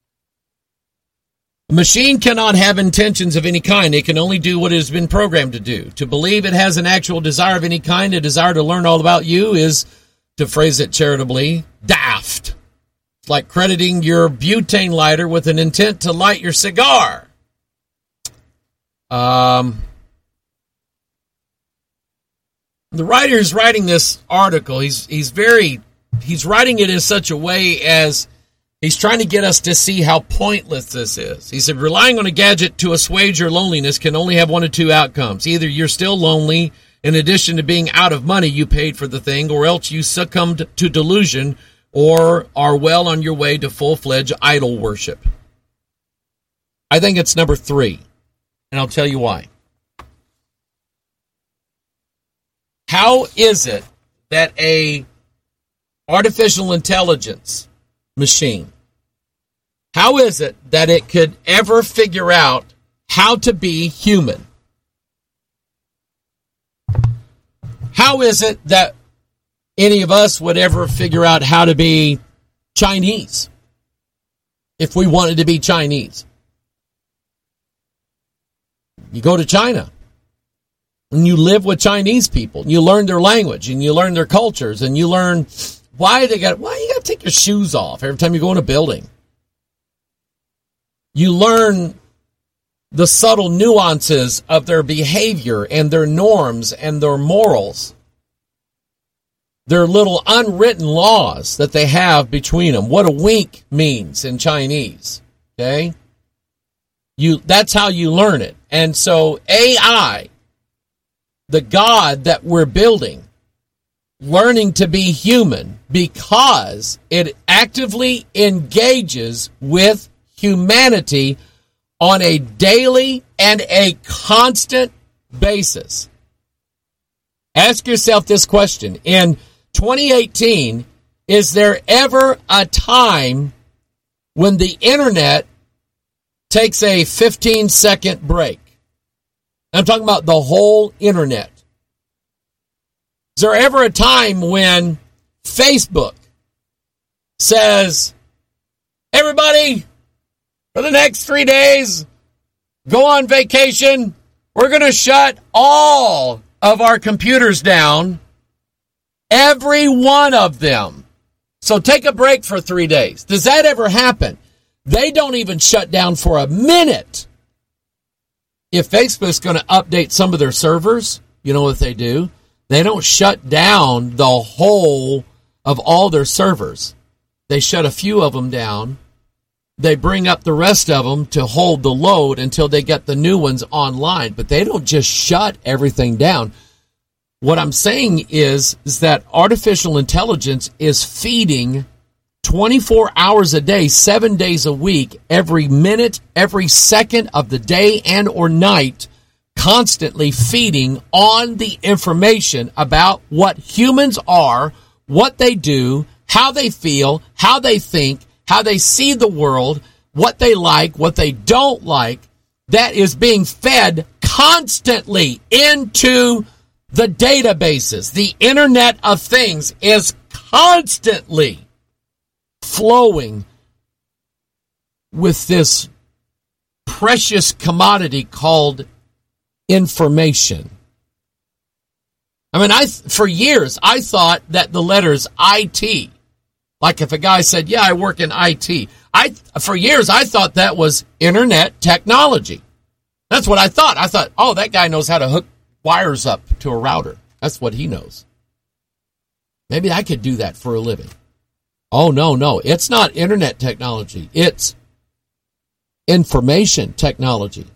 C: The machine cannot have intentions of any kind. It can only do what it has been programmed to do. To believe it has an actual desire of any kind, a desire to learn all about you, is, to phrase it charitably, daft. It's like crediting your butane lighter with an intent to light your cigar. Um, the writer is writing this article. He's he's very he's writing it in such a way as he's trying to get us to see how pointless this is. He said, relying on a gadget to assuage your loneliness can only have one of two outcomes. Either you're still lonely, in addition to being out of money you paid for the thing, or else you succumbed to delusion or are well on your way to full-fledged idol worship. I think it's number three, and I'll tell you why. How is it that a artificial intelligence machine, how is it that it could ever figure out how to be human? How is it that any of us would ever figure out how to be Chinese if we wanted to be Chinese? You go to China and you live with Chinese people and you learn their language and you learn their cultures and you learn why they got why you got to take your shoes off every time you go in a building. You learn the subtle nuances of their behavior and their norms and their morals. Their little unwritten laws that they have between them. What a wink means in Chinese. Okay? You that's how you learn it. And so A I, the God that we're building, learning to be human because it actively engages with humanity on a daily and a constant basis. Ask yourself this question. In twenty eighteen, is there ever a time when the internet takes a fifteen second break? I'm talking about the whole internet. Is there ever a time when Facebook says, everybody, for the next three days, go on vacation. We're going to shut all of our computers down. Every one of them. So take a break for three days. Does that ever happen? They don't even shut down for a minute. If Facebook's going to update some of their servers, you know what they do? They don't shut down the whole of all their servers. They shut a few of them down. They bring up the rest of them to hold the load until they get the new ones online. But they don't just shut everything down. What I'm saying is, is that artificial intelligence is feeding twenty-four hours a day, seven days a week, every minute, every second of the day and or night, constantly feeding on the information about what humans are, what they do, how they feel, how they think, how they see the world, what they like, what they don't like. That is being fed constantly into the databases. The Internet of Things is constantly flowing with this precious commodity called information. I mean, I for years, I thought that the letters I T, like if a guy said, yeah, I work in I T, I for years, I thought that was internet technology. That's what I thought. I thought, oh, that guy knows how to hook wires up to a router. That's what he knows. Maybe I could do that for a living. Oh, no, no. It's not internet technology. It's information technology.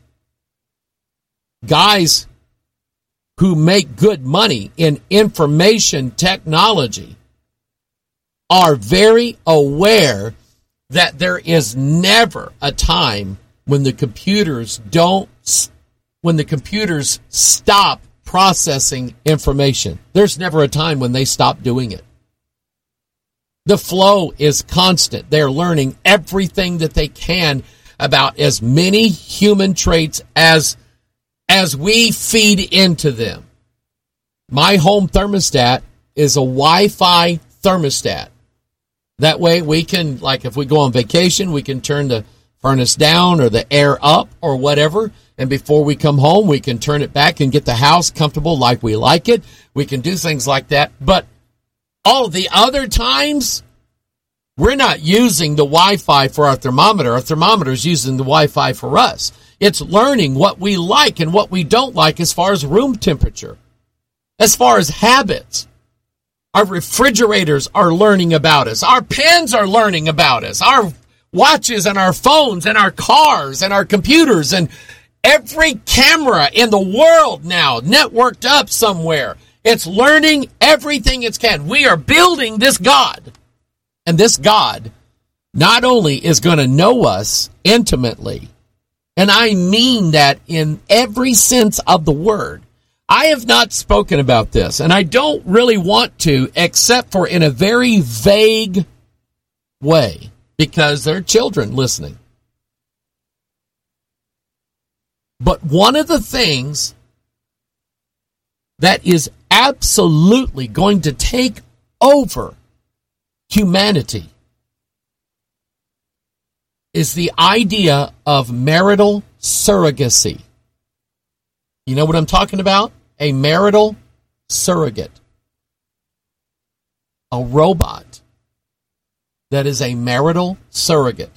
C: Guys who make good money in information technology are very aware that there is never a time when the computers don't, when the computers stop processing information. There's never a time when they stop doing it. The flow is constant. They're learning everything that they can about as many human traits as, as we feed into them. My home thermostat is a Wi-Fi thermostat. That way we can, like if we go on vacation, we can turn the furnace down or the air up or whatever. And before we come home, we can turn it back and get the house comfortable like we like it. We can do things like that. But all the other times, we're not using the Wi-Fi for our thermometer. Our thermometer is using the Wi-Fi for us. It's learning what we like and what we don't like as far as room temperature, as far as habits. Our refrigerators are learning about us. Our pens are learning about us. Our watches and our phones and our cars and our computers and every camera in the world now networked up somewhere. It's learning everything it can. We are building this God. And this God not only is going to know us intimately, and I mean that in every sense of the word. I have not spoken about this, and I don't really want to, except for in a very vague way, because there are children listening. But one of the things that is absolutely going to take over humanity is the idea of marital surrogacy. You know what I'm talking about? A marital surrogate. A robot that is a marital surrogate.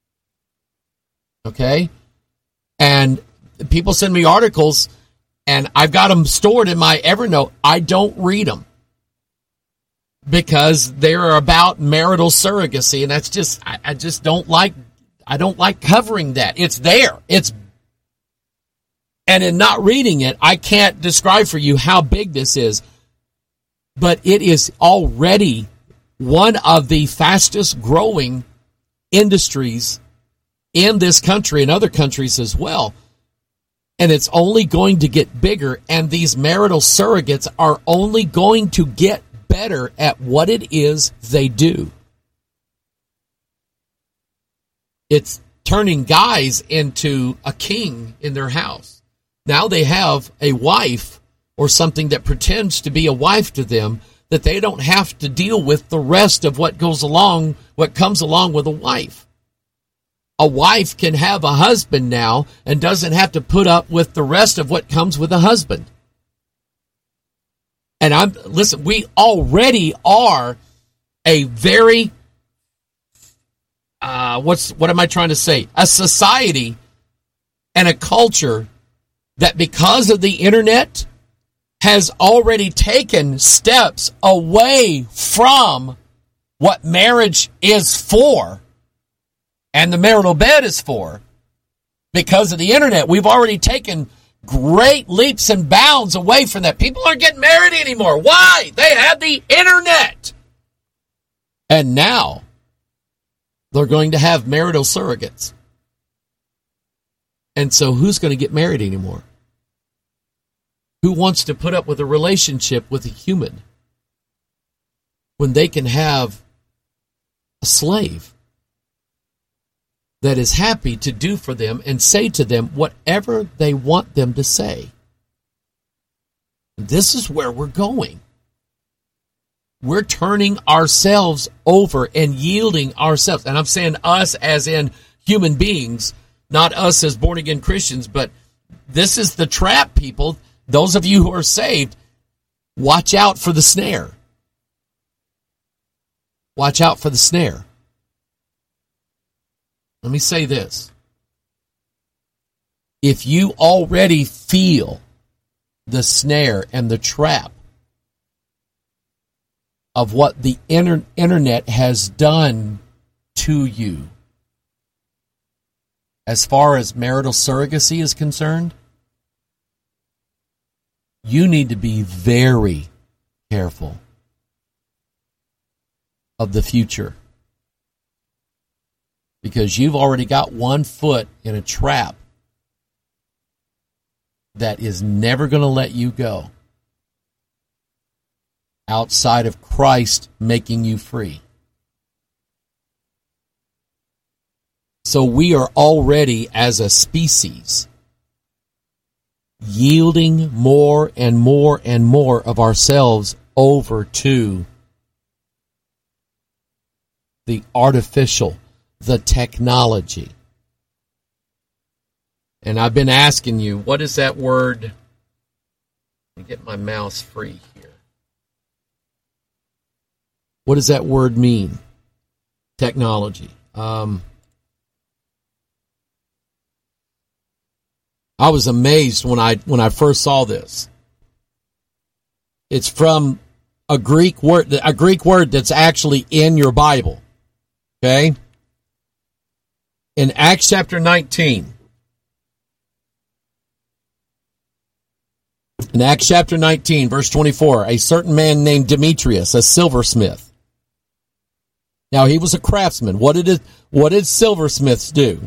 C: Okay? And people send me articles, and I've got them stored in my Evernote. I don't read them because they're about marital surrogacy, and that's just, I, I just don't like, I don't like covering that. It's there. It's And in not reading it, I can't describe for you how big this is. But it is already one of the fastest growing industries in this country and other countries as well. And it's only going to get bigger. And these marital surrogates are only going to get better at what it is they do. It's turning guys into a king in their house. Now they have a wife or something that pretends to be a wife to them, that they don't have to deal with the rest of what goes along, what comes along with a wife. A wife can have a husband now and doesn't have to put up with the rest of what comes with a husband. And I'm listen, we already are a very uh, what's what am I trying to say? A society and a culture that because of the internet has already taken steps away from what marriage is for and the marital bed is for. Because of the internet, we've already taken great leaps and bounds away from that. People aren't getting married anymore. Why? They have the internet. And now they're going to have marital surrogates. And so who's going to get married anymore? Who wants to put up with a relationship with a human when they can have a slave that is happy to do for them and say to them whatever they want them to say? This is where we're going. We're turning ourselves over and yielding ourselves. And I'm saying us as in human beings, not us as born-again Christians, but this is the trap, people. Those of you who are saved, watch out for the snare. Watch out for the snare. Let me say this. If you already feel the snare and the trap of what the inter- internet has done to you as far as marital surrogacy is concerned, you need to be very careful of the future. because you've already got one foot in a trap that is never going to let you go outside of Christ making you free. So we are already, as a species, yielding more and more and more of ourselves over to the artificial, the technology. And I've been asking you, what is that word? Let me get my mouse free here. What does that word mean? Technology. Um, I was amazed when I when I first saw this. It's from a Greek word, a Greek word that's actually in your Bible. Okay? In Acts chapter nineteen. In Acts chapter nineteen, verse twenty-four, a certain man named Demetrius, a silversmith. Now he was a craftsman. What did it, what did silversmiths do?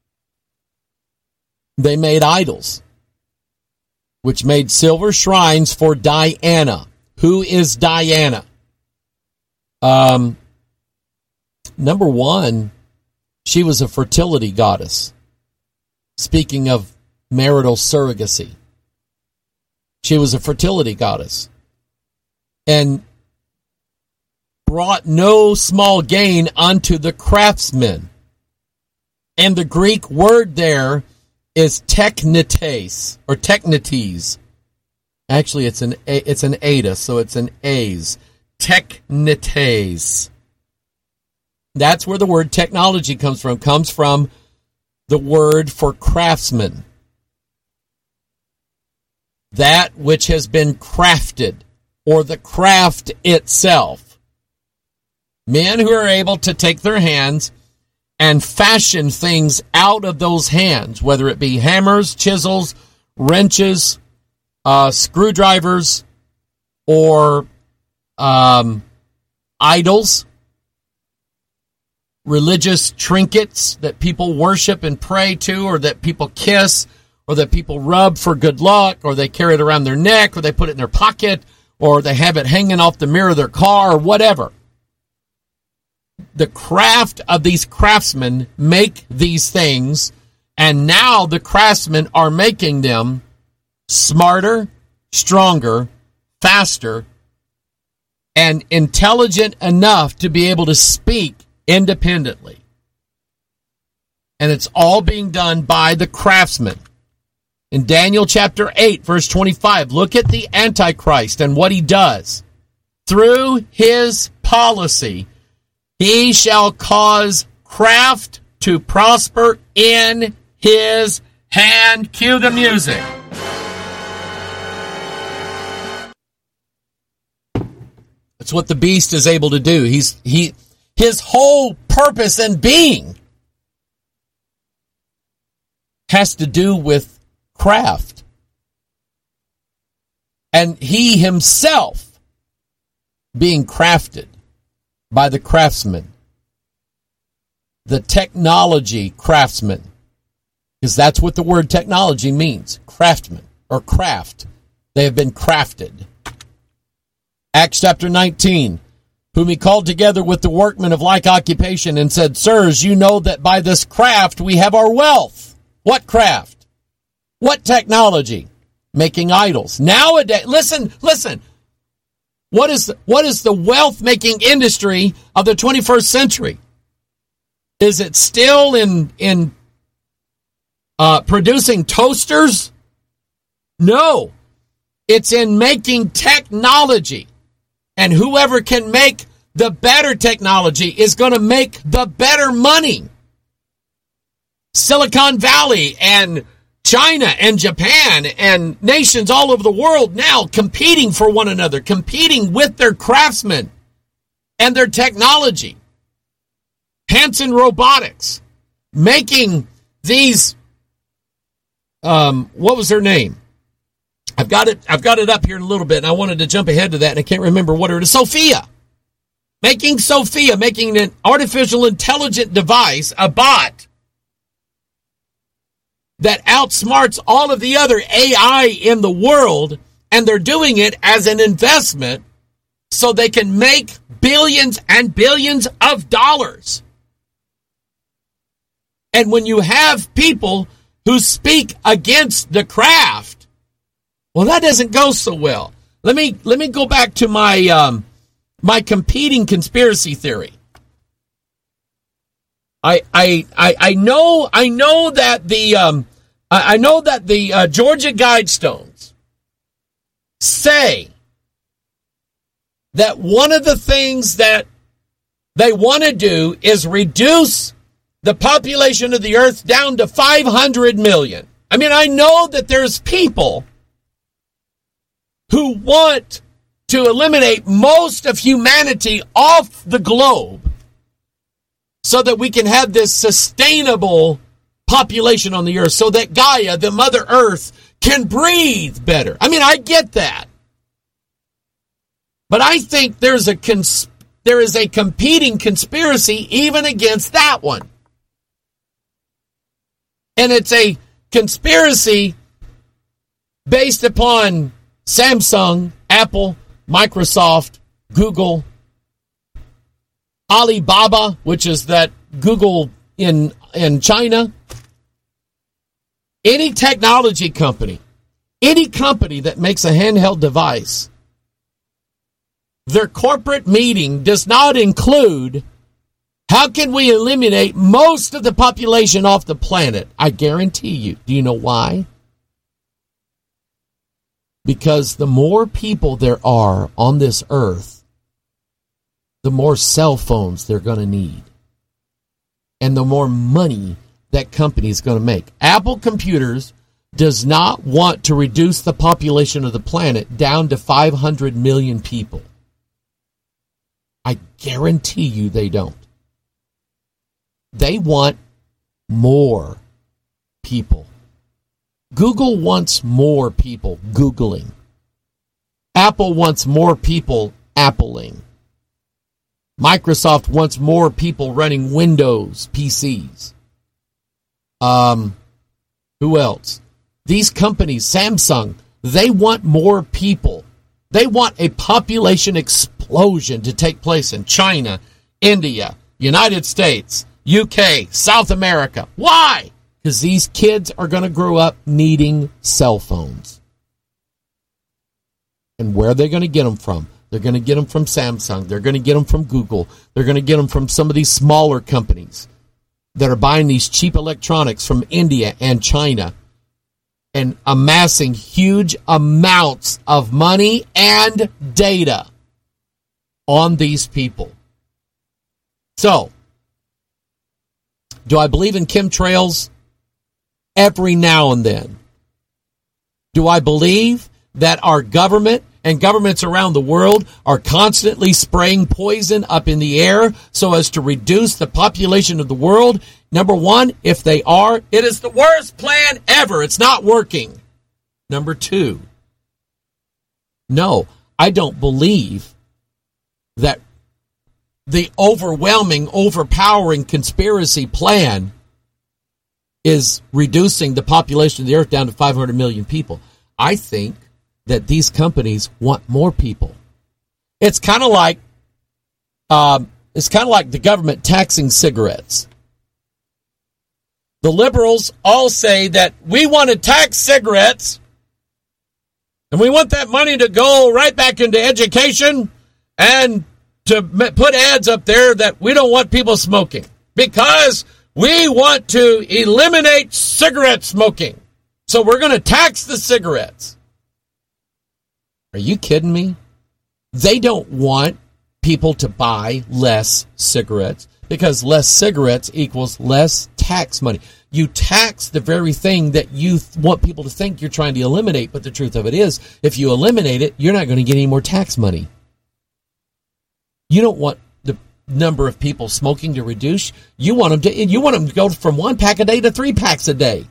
C: They made idols, which made silver shrines for Diana. Who is Diana? Um, number one, she was a fertility goddess. Speaking of marital surrogacy, she was a fertility goddess and brought no small gain unto the craftsmen. And the Greek word there is technetes or technetes. Actually, it's an it's an eta, so it's an a's. Technetes. That's where the word technology comes from. Comes from the word for craftsman. That which has been crafted, or the craft itself. Men who are able to take their hands and fashion things out of those hands, whether it be hammers, chisels, wrenches, uh, screwdrivers, or um, idols, religious trinkets that people worship and pray to, or that people kiss, or that people rub for good luck, or they carry it around their neck, or they put it in their pocket, or they have it hanging off the mirror of their car, or whatever. The craft of these craftsmen make these things, and now the craftsmen are making them smarter, stronger, faster, and intelligent enough to be able to speak independently. And it's all being done by the craftsmen. In Daniel chapter eight, verse twenty-five, look at the Antichrist and what he does. Through his policy, he shall cause craft to prosper in his hand. Cue the music. That's what the beast is able to do. He's he his whole purpose and being has to do with craft. And he himself being crafted by the craftsman, the technology craftsman, because that's what the word technology means, craftsman or craft. They have been crafted. Acts chapter nineteen, whom he called together with the workmen of like occupation and said, Sirs, you know that by this craft we have our wealth. What craft? What technology? Making idols. Nowadays, listen, listen. What is, what is the wealth-making industry of the twenty-first century? Is it still in, in uh, producing toasters? No. It's in making technology. And whoever can make the better technology is going to make the better money. Silicon Valley and China and Japan and nations all over the world now competing for one another, competing with their craftsmen and their technology. Hanson Robotics making these, um, what was their name? I've got it, I've got it up here in a little bit, and I wanted to jump ahead to that, and I can't remember what it is. Sophia. making Sophia, making an artificial intelligent device, a bot, that outsmarts all of the other A I in the world, and they're doing it as an investment so they can make billions and billions of dollars. And when you have people who speak against the craft, well, that doesn't go so well. Let me let me go back to my um, my competing conspiracy theory. I I I, I know I know that the um, I, I know that the uh, Georgia Guidestones say that one of the things that they want to do is reduce the population of the earth down to five hundred million. I mean, I know that there's people who want to eliminate most of humanity off the globe so that we can have this sustainable population on the earth, so that Gaia, the Mother Earth, can breathe better. I mean, I get that. But I think there's a cons- there is a competing conspiracy even against that one. And it's a conspiracy based upon Samsung, Apple, Microsoft, Google, Alibaba, which is that Google in in China. Any technology company, any company that makes a handheld device, their corporate meeting does not include how can we eliminate most of the population off the planet. I guarantee you. Do you know why? Because the more people there are on this earth, the more cell phones they're going to need. And the more money that company is going to make. Apple Computers does not want to reduce the population of the planet down to five hundred million people. I guarantee you they don't. They want more people. Google wants more people Googling. Apple wants more people Appling. Microsoft wants more people running Windows P Cs. Um, who else? These companies, Samsung, they want more people. They want a population explosion to take place in China, India, United States, U K, South America. Why? Because these kids are going to grow up needing cell phones. And where are they going to get them from? They're going to get them from Samsung. They're going to get them from Google. They're going to get them from some of these smaller companies that are buying these cheap electronics from India and China and amassing huge amounts of money and data on these people. So, do I believe in chemtrails? Every now and then. Do I believe that our government and governments around the world are constantly spraying poison up in the air so as to reduce the population of the world? Number one, if they are, it is the worst plan ever. It's not working. Number two, no, I don't believe that the overwhelming, overpowering conspiracy plan is reducing the population of the earth down to five hundred million people. I think that these companies want more people. It's kind of like um, it's kind of like the government taxing cigarettes. The liberals all say that we want to tax cigarettes, and we want that money to go right back into education and to put ads up there that we don't want people smoking because we want to eliminate cigarette smoking. So we're going to tax the cigarettes. Are you kidding me? They don't want people to buy less cigarettes because less cigarettes equals less tax money. You tax the very thing that you th- want people to think you're trying to eliminate, but the truth of it is, if you eliminate it, you're not going to get any more tax money. You don't want the number of people smoking to reduce. You want them to, you want them to go from one pack a day to three packs a day.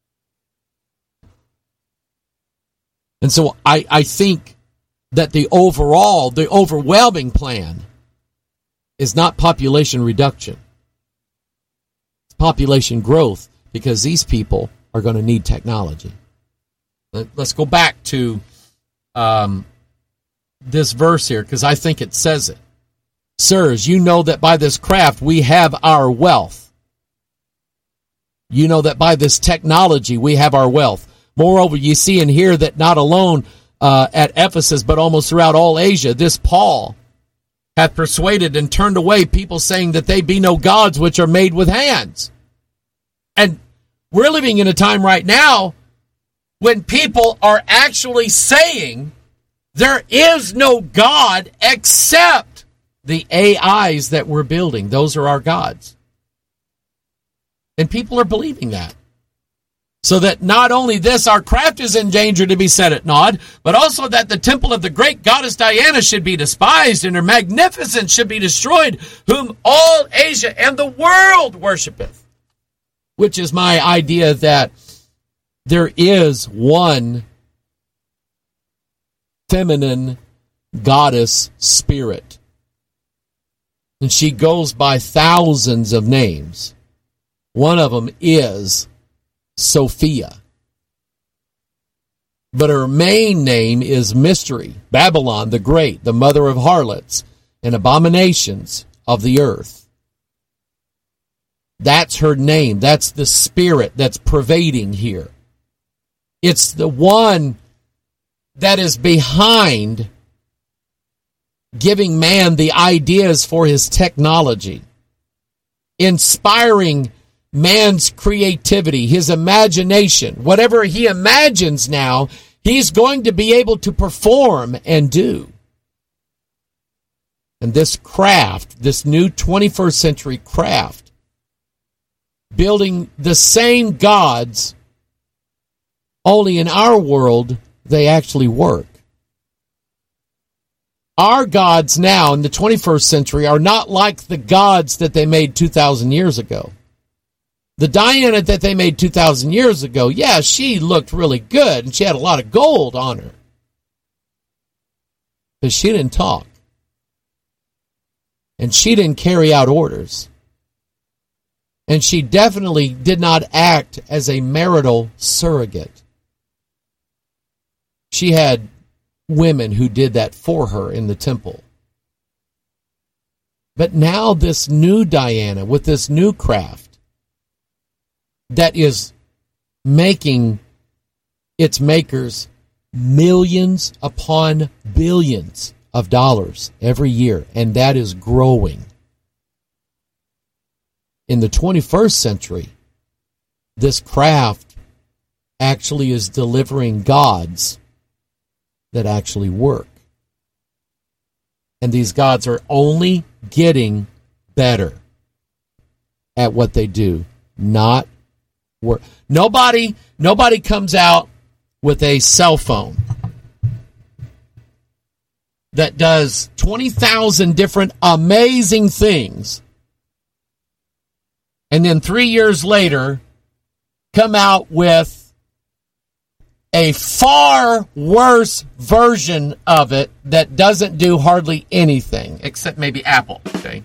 C: And so I, I think that the overall, the overwhelming plan is not population reduction. It's population growth, because these people are going to need technology. Let's go back to um, this verse here, because I think it says it. Sirs, you know that by this craft we have our wealth. You know that by this technology we have our wealth. Moreover, you see and hear that not alone uh, at Ephesus, but almost throughout all Asia, this Paul hath persuaded and turned away people, saying that they be no gods which are made with hands. And we're living in a time right now when people are actually saying there is no God except the A Is that we're building. Those are our gods. And people are believing that. So that not only this, our craft is in danger to be set at naught, but also that the temple of the great goddess Diana should be despised, and her magnificence should be destroyed, whom all Asia and the world worshipeth. Which is my idea that there is one feminine goddess spirit. And she goes by thousands of names. One of them is Sophia. But her main name is Mystery, Babylon the Great, the mother of harlots and abominations of the earth. That's her name. That's the spirit that's pervading here. It's the one that is behind giving man the ideas for his technology, inspiring man's creativity, his imagination. Whatever he imagines now, he's going to be able to perform and do. And this craft, this new twenty-first century craft, building the same gods, only in our world, they actually work. Our gods now in the twenty-first century are not like the gods that they made two thousand years ago. The Diana that they made two thousand years ago, yeah, she looked really good, and she had a lot of gold on her. But she didn't talk. And she didn't carry out orders. And she definitely did not act as a marital surrogate. She had women who did that for her in the temple. But now this new Diana, with this new craft, that is making its makers millions upon billions of dollars every year, and that is growing. In the twenty-first century, this craft actually is delivering gods that actually work. And these gods are only getting better at what they do, not work. Nobody, nobody comes out with a cell phone that does twenty thousand different amazing things, and then three years later come out with a far worse version of it that doesn't do hardly anything, except maybe Apple. Okay.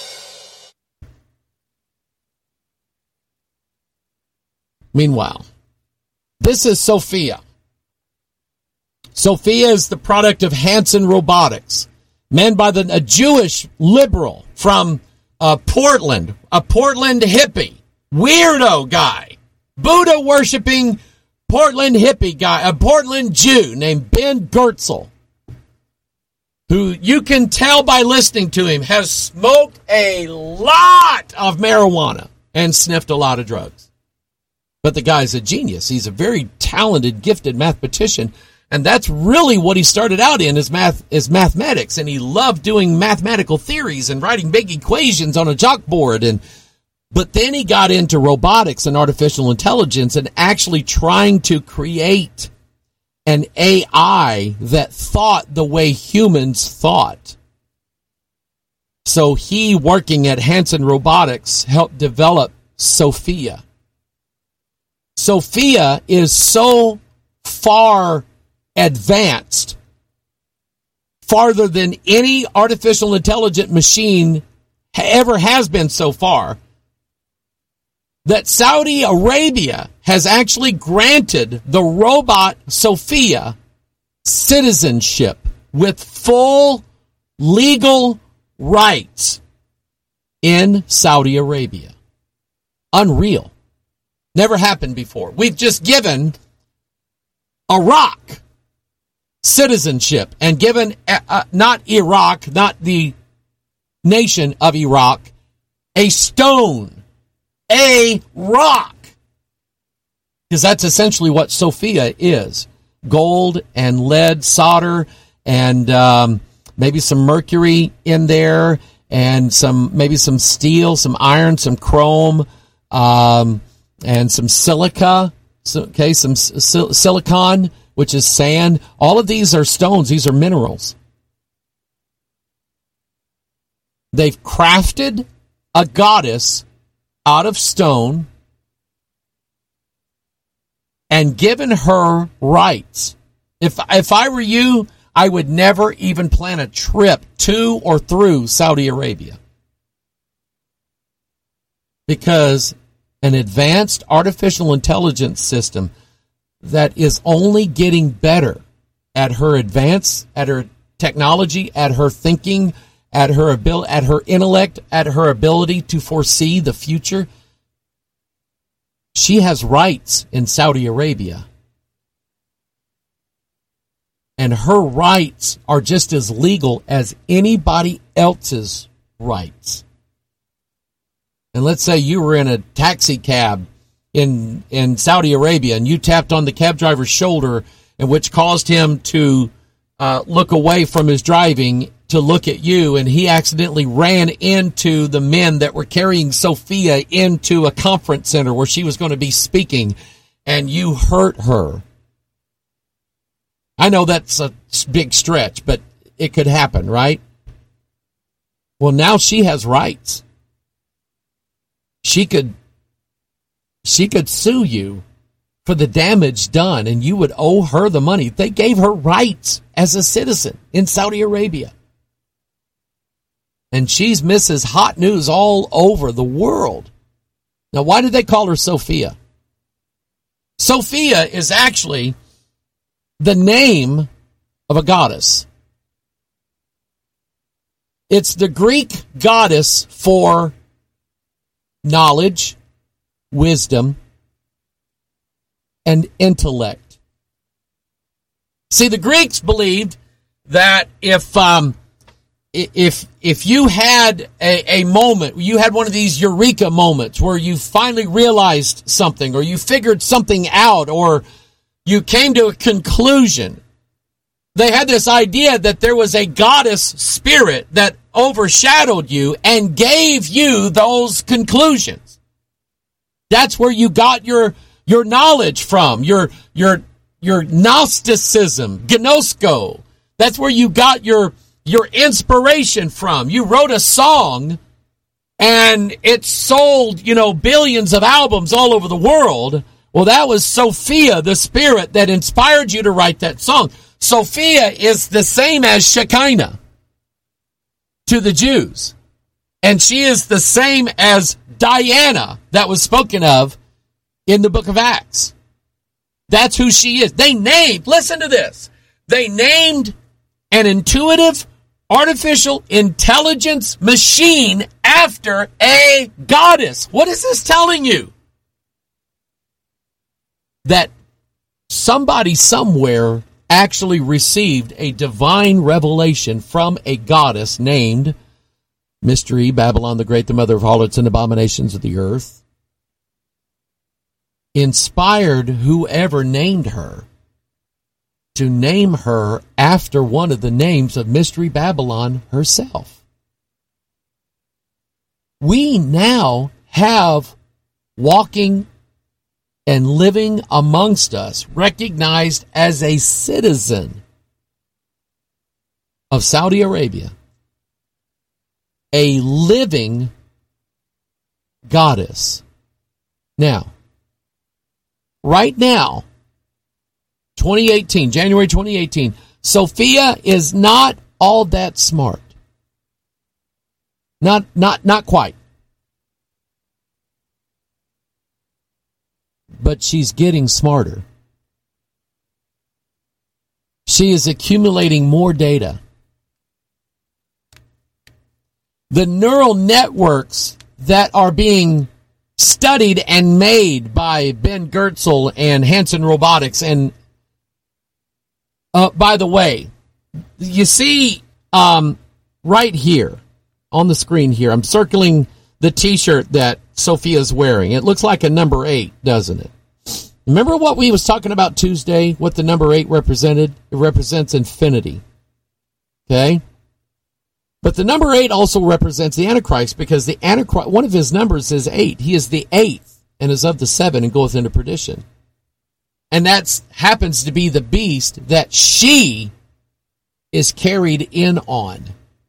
C: Meanwhile, this is Sophia. Sophia is the product of Hanson Robotics, manned by the, a Jewish liberal from uh, Portland, a Portland hippie, weirdo guy, Buddha-worshipping Portland hippie guy, a Portland Jew named Ben Goertzel, who you can tell by listening to him has smoked a lot of marijuana and sniffed a lot of drugs. But the guy's a genius. He's a very talented, gifted mathematician, and that's really what he started out in, is math, is mathematics, and he loved doing mathematical theories and writing big equations on a chalkboard. And but then he got into robotics and artificial intelligence and actually trying to create an A I that thought the way humans thought. So he, working at Hanson Robotics, helped develop Sophia. Sophia is so far advanced, farther than any artificial intelligent machine ever has been so far, that Saudi Arabia has actually granted the robot Sophia citizenship with full legal rights in Saudi Arabia. Unreal. Never happened before. We've just given Iraq citizenship and given uh, not Iraq, not the nation of Iraq, a stone, a rock. Because that's essentially what Sophia is. Gold and lead solder and um, maybe some mercury in there and some maybe some steel, some iron, some chrome, um, and some silica, so, okay, some sil- silicon, which is sand. All of these are stones. These are minerals. They've crafted a goddess out of stone and given her rights. If if I were you, I would never even plan a trip to or through Saudi Arabia. Because an advanced artificial intelligence system that is only getting better at her advance, at her technology, at her thinking, at her abil- at her intellect, at her ability to foresee the future. She has rights in Saudi Arabia. And her rights are just as legal as anybody else's rights. And let's say you were in a taxi cab in in Saudi Arabia and you tapped on the cab driver's shoulder, and which caused him to uh, look away from his driving to look at you, and he accidentally ran into the men that were carrying Sophia into a conference center where she was going to be speaking, and you hurt her. I know that's a big stretch, but it could happen, right? Well, now she has rights. She could, she could sue you for the damage done, and you would owe her the money. They gave her rights as a citizen in Saudi Arabia. And she's Missus Hot News all over the world. Now, why did they call her Sophia? Sophia is actually the name of a goddess. It's the Greek goddess for knowledge, wisdom, and intellect. See, the Greeks believed that if um, if if you had a, a moment, you had one of these eureka moments where you finally realized something, or you figured something out, or you came to a conclusion, they had this idea that there was a goddess spirit that overshadowed you and gave you those conclusions. That's where you got your your knowledge from, your your your Gnosticism, gnosko. That's where you got your your inspiration from. You wrote a song and it sold, you know, billions of albums all over the world. Well, that was Sophia, the spirit that inspired you to write that song. Sophia is the same as Shekinah to the Jews. And she is the same as Diana that was spoken of in the book of Acts. That's who she is. They named, listen to this, they named an intuitive artificial intelligence machine after a goddess. What is this telling you? That somebody somewhere actually received a divine revelation from a goddess named Mystery Babylon the Great, the mother of harlots and abominations of the earth, inspired whoever named her to name her after one of the names of Mystery Babylon herself. We now have walking and living amongst us, recognized as a citizen of Saudi Arabia, a living goddess. Now, right now, twenty eighteen, January twenty eighteen, Sophia is not all that smart. Not, not, not quite. But she's getting smarter. She is accumulating more data. The neural networks that are being studied and made by Ben Goertzel and Hanson Robotics. And uh, by the way, you see um, right here on the screen here, I'm circling the T-shirt that Sophia's wearing. It looks like a number eight, doesn't it? Remember what we was talking about Tuesday, what the number eight represented? It represents infinity. Okay? But the number eight also represents the Antichrist, because the Antichrist, one of his numbers is eight. He is the eighth and is of the seven and goeth into perdition. And that happens to be the beast that she is carried in on.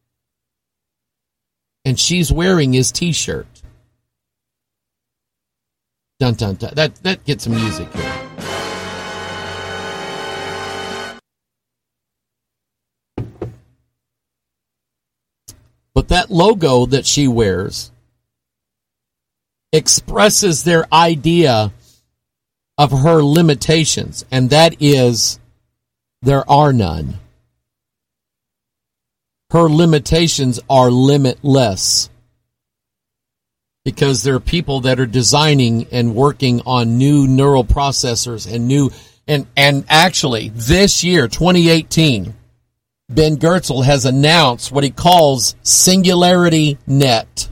C: And she's wearing his T-shirt. Dun, dun, dun. That, that gets some music here. But that logo that she wears expresses their idea of her limitations, and that is there are none. Her limitations are limitless, because there are people that are designing and working on new neural processors and new, and, and actually this year, twenty eighteen, Ben Goertzel has announced what he calls Singularity Net.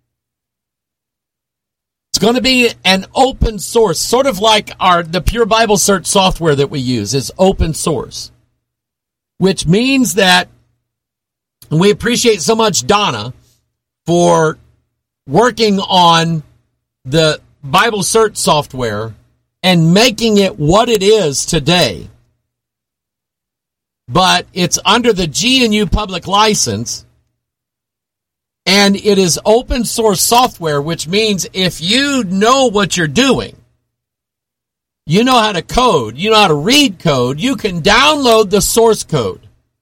C: It's going to be an open source, sort of like our the Pure Bible Search software that we use is open source, which means that we appreciate so much Donna for working on the Bible Search software and making it what it is today. But it's under the G N U public license, and it is open source software, which means if you know what you're doing, you know how to code, you know how to read code, you can download the source code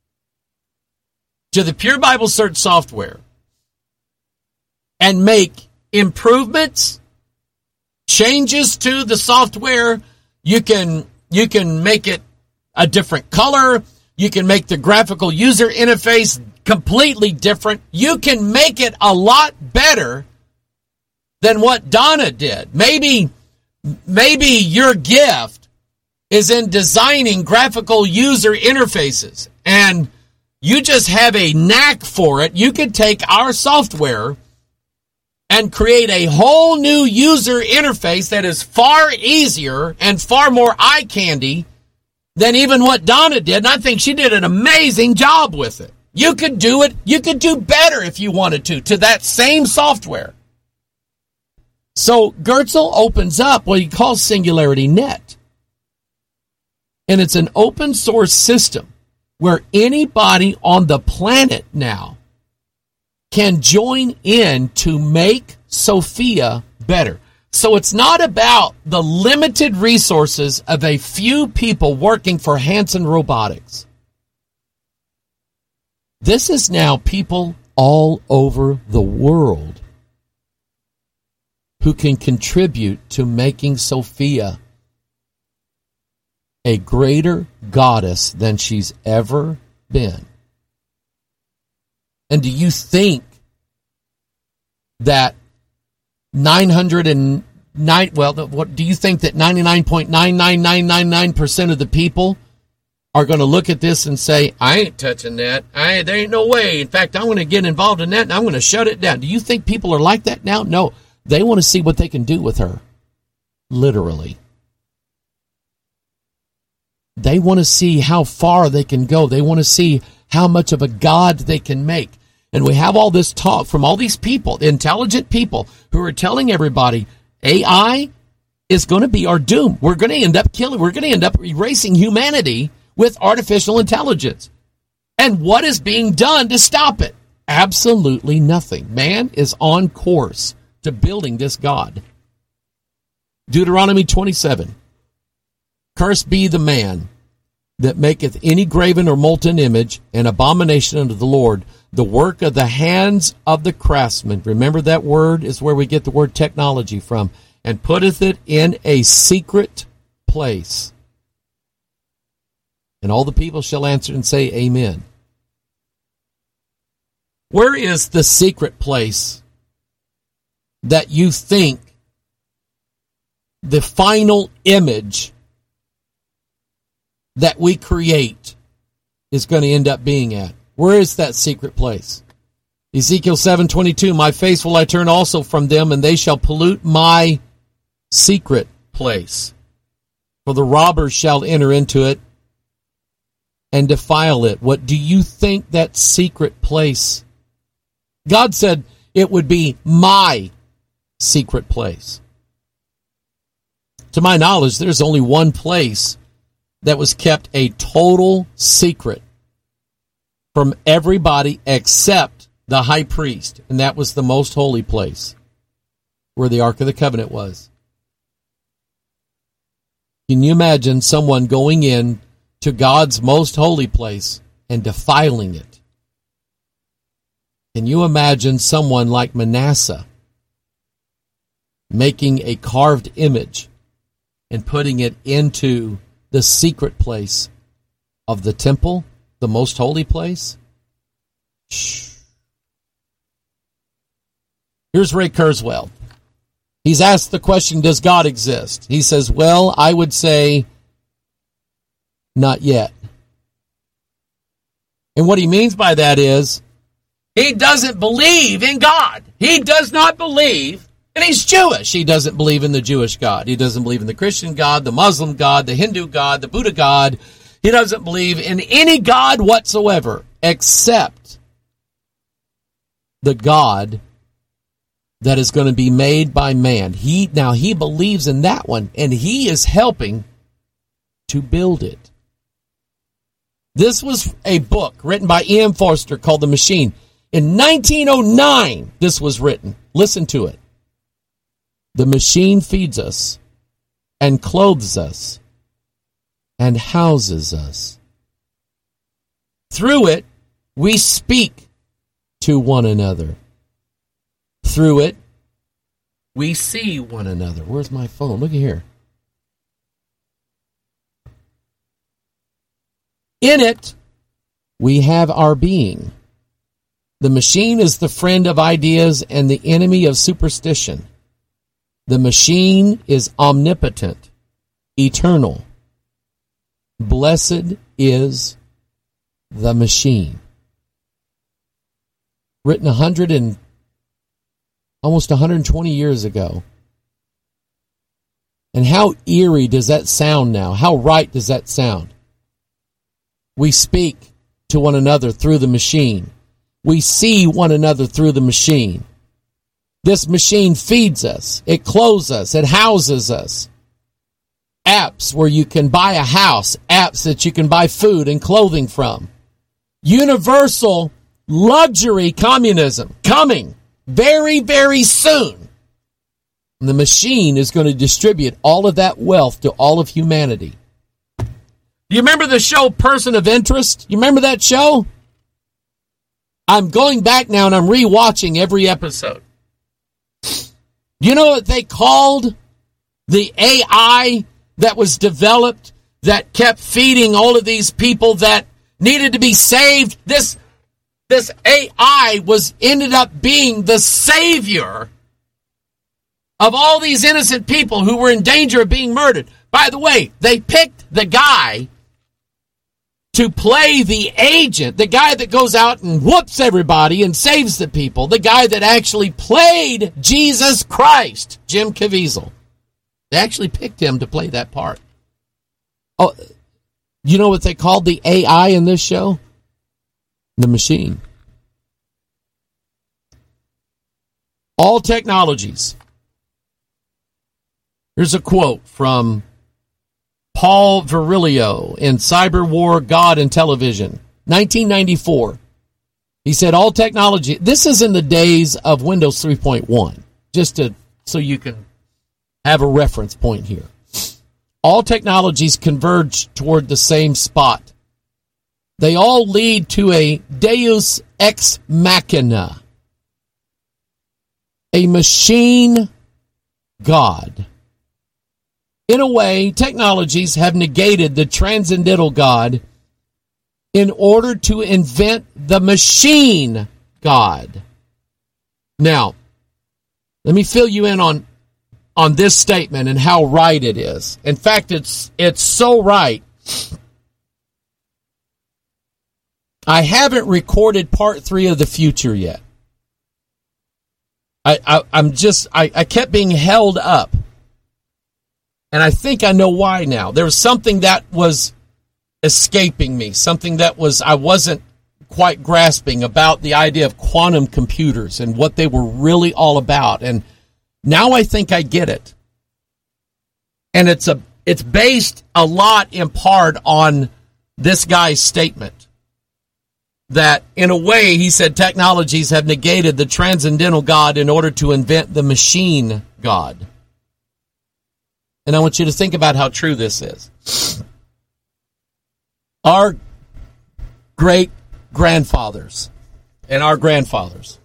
C: to the Pure Bible Search software and make improvements, changes to the software. You can, you can make it a different color. You can make the graphical user interface completely different. You can make it a lot better than what Donna did. Maybe, maybe your gift is in designing graphical user interfaces, and you just have a knack for it. You could take our software and create a whole new user interface that is far easier and far more eye candy than even what Donna did, and I think she did an amazing job with it. You could do it, you could do better if you wanted to, to that same software. So Goertzel opens up what he calls Singularity Net. And it's an open source system where anybody on the planet now can join in to make Sophia better. So it's not about the limited resources of a few people working for Hanson Robotics. This is now people all over the world who can contribute to making Sophia a greater goddess than she's ever been. And do you think that nine hundred nine, well, what do you think that ninety-nine point nine nine nine nine nine percent of the people are going to look at this and say, I ain't touching that. I there ain't no way. In fact, I'm going to get involved in that and I'm going to shut it down. Do you think people are like that now? No. They want to see what they can do with her. Literally. They want to see how far they can go. They want to see how much of a god they can make. And we have all this talk from all these people, intelligent people, who are telling everybody A I is going to be our doom. We're going to end up killing, we're going to end up erasing humanity with artificial intelligence. And what is being done to stop it? Absolutely nothing. Man is on course to building this God. Deuteronomy twenty-seven. Cursed be the man that maketh any graven or molten image, an abomination unto the Lord, The work of the hands of the craftsman. Remember that word is where we get the word technology from. And putteth it in a secret place. And all the people shall answer and say, Amen. Where is the secret place that you think the final image that we create is going to end up being at? Where is that secret place? Ezekiel seven twenty-two, my face will I turn also from them, and they shall pollute my secret place. For the robbers shall enter into it and defile it. What do you think that secret place? God said it would be my secret place. To my knowledge, there's only one place that was kept a total secret from everybody except the high priest, and that was the most holy place where the Ark of the Covenant was. Can you imagine someone going in to God's most holy place and defiling it? Can you imagine someone like Manasseh making a carved image and putting it into the secret place of the temple, the most holy place? Shh. Here's Ray Kurzweil. He's asked the question, does God exist? He says, well, I would say not yet. And what he means by that is he doesn't believe in God. He does not believe, and he's Jewish. He doesn't believe in the Jewish God. He doesn't believe in the Christian God, the Muslim God, the Hindu God, the Buddha God. He doesn't believe in any God whatsoever except the God that is going to be made by man. He now he believes in that one, and he is helping to build it. This was a book written by E M Forster called The Machine. In nineteen oh nine, this was written. Listen to it. The machine feeds us and clothes us and houses us. Through it, we speak to one another. Through it, we see one another. Where's my phone? Look at here. In it, we have our being. The machine is the friend of ideas and the enemy of superstition. The machine is omnipotent, eternal. Blessed is the machine. Written a hundred and almost one hundred twenty years ago. And how eerie does that sound now? How right does that sound? We speak to one another through the machine. We see one another through the machine. This machine feeds us. It clothes us. It houses us. Apps where you can buy a house. Apps that you can buy food and clothing from. Universal luxury communism coming very, very soon. And the machine is going to distribute all of that wealth to all of humanity. Do you remember the show Person of Interest? You remember that show? I'm going back now and I'm rewatching every episode. You know what they called the A I that was developed that kept feeding all of these people that needed to be saved? This This A I was ended up being the savior of all these innocent people who were in danger of being murdered. By the way, they picked the guy to play the agent, the guy that goes out and whoops everybody and saves the people, the guy that actually played Jesus Christ, Jim Caviezel. They actually picked him to play that part. Oh, you know what they called the A I in this show? The machine. All technologies. Here's a quote from Paul Virilio in Cyber War, God and Television, nineteen ninety-four. He said, all technology, this is in the days of Windows three point one, just to so you can have a reference point here. All technologies converge toward the same spot. They all lead to a Deus ex machina, a machine God. In a way, technologies have negated the transcendental God in order to invent the machine God. Now, let me fill you in on, on this statement and how right it is. In fact, it's it's so right. I haven't recorded part three of The Future yet. I, I I'm just I, I kept being held up. And I think I know why now. There was something that was escaping me, something that was I wasn't quite grasping about the idea of quantum computers and what they were really all about. And now I think I get it. And it's a it's based a lot in part on this guy's statement. That in a way, he said, technologies have negated the transcendental God in order to invent the machine God. And I want you to think about how true this is. Our great grandfathers and our grandfathers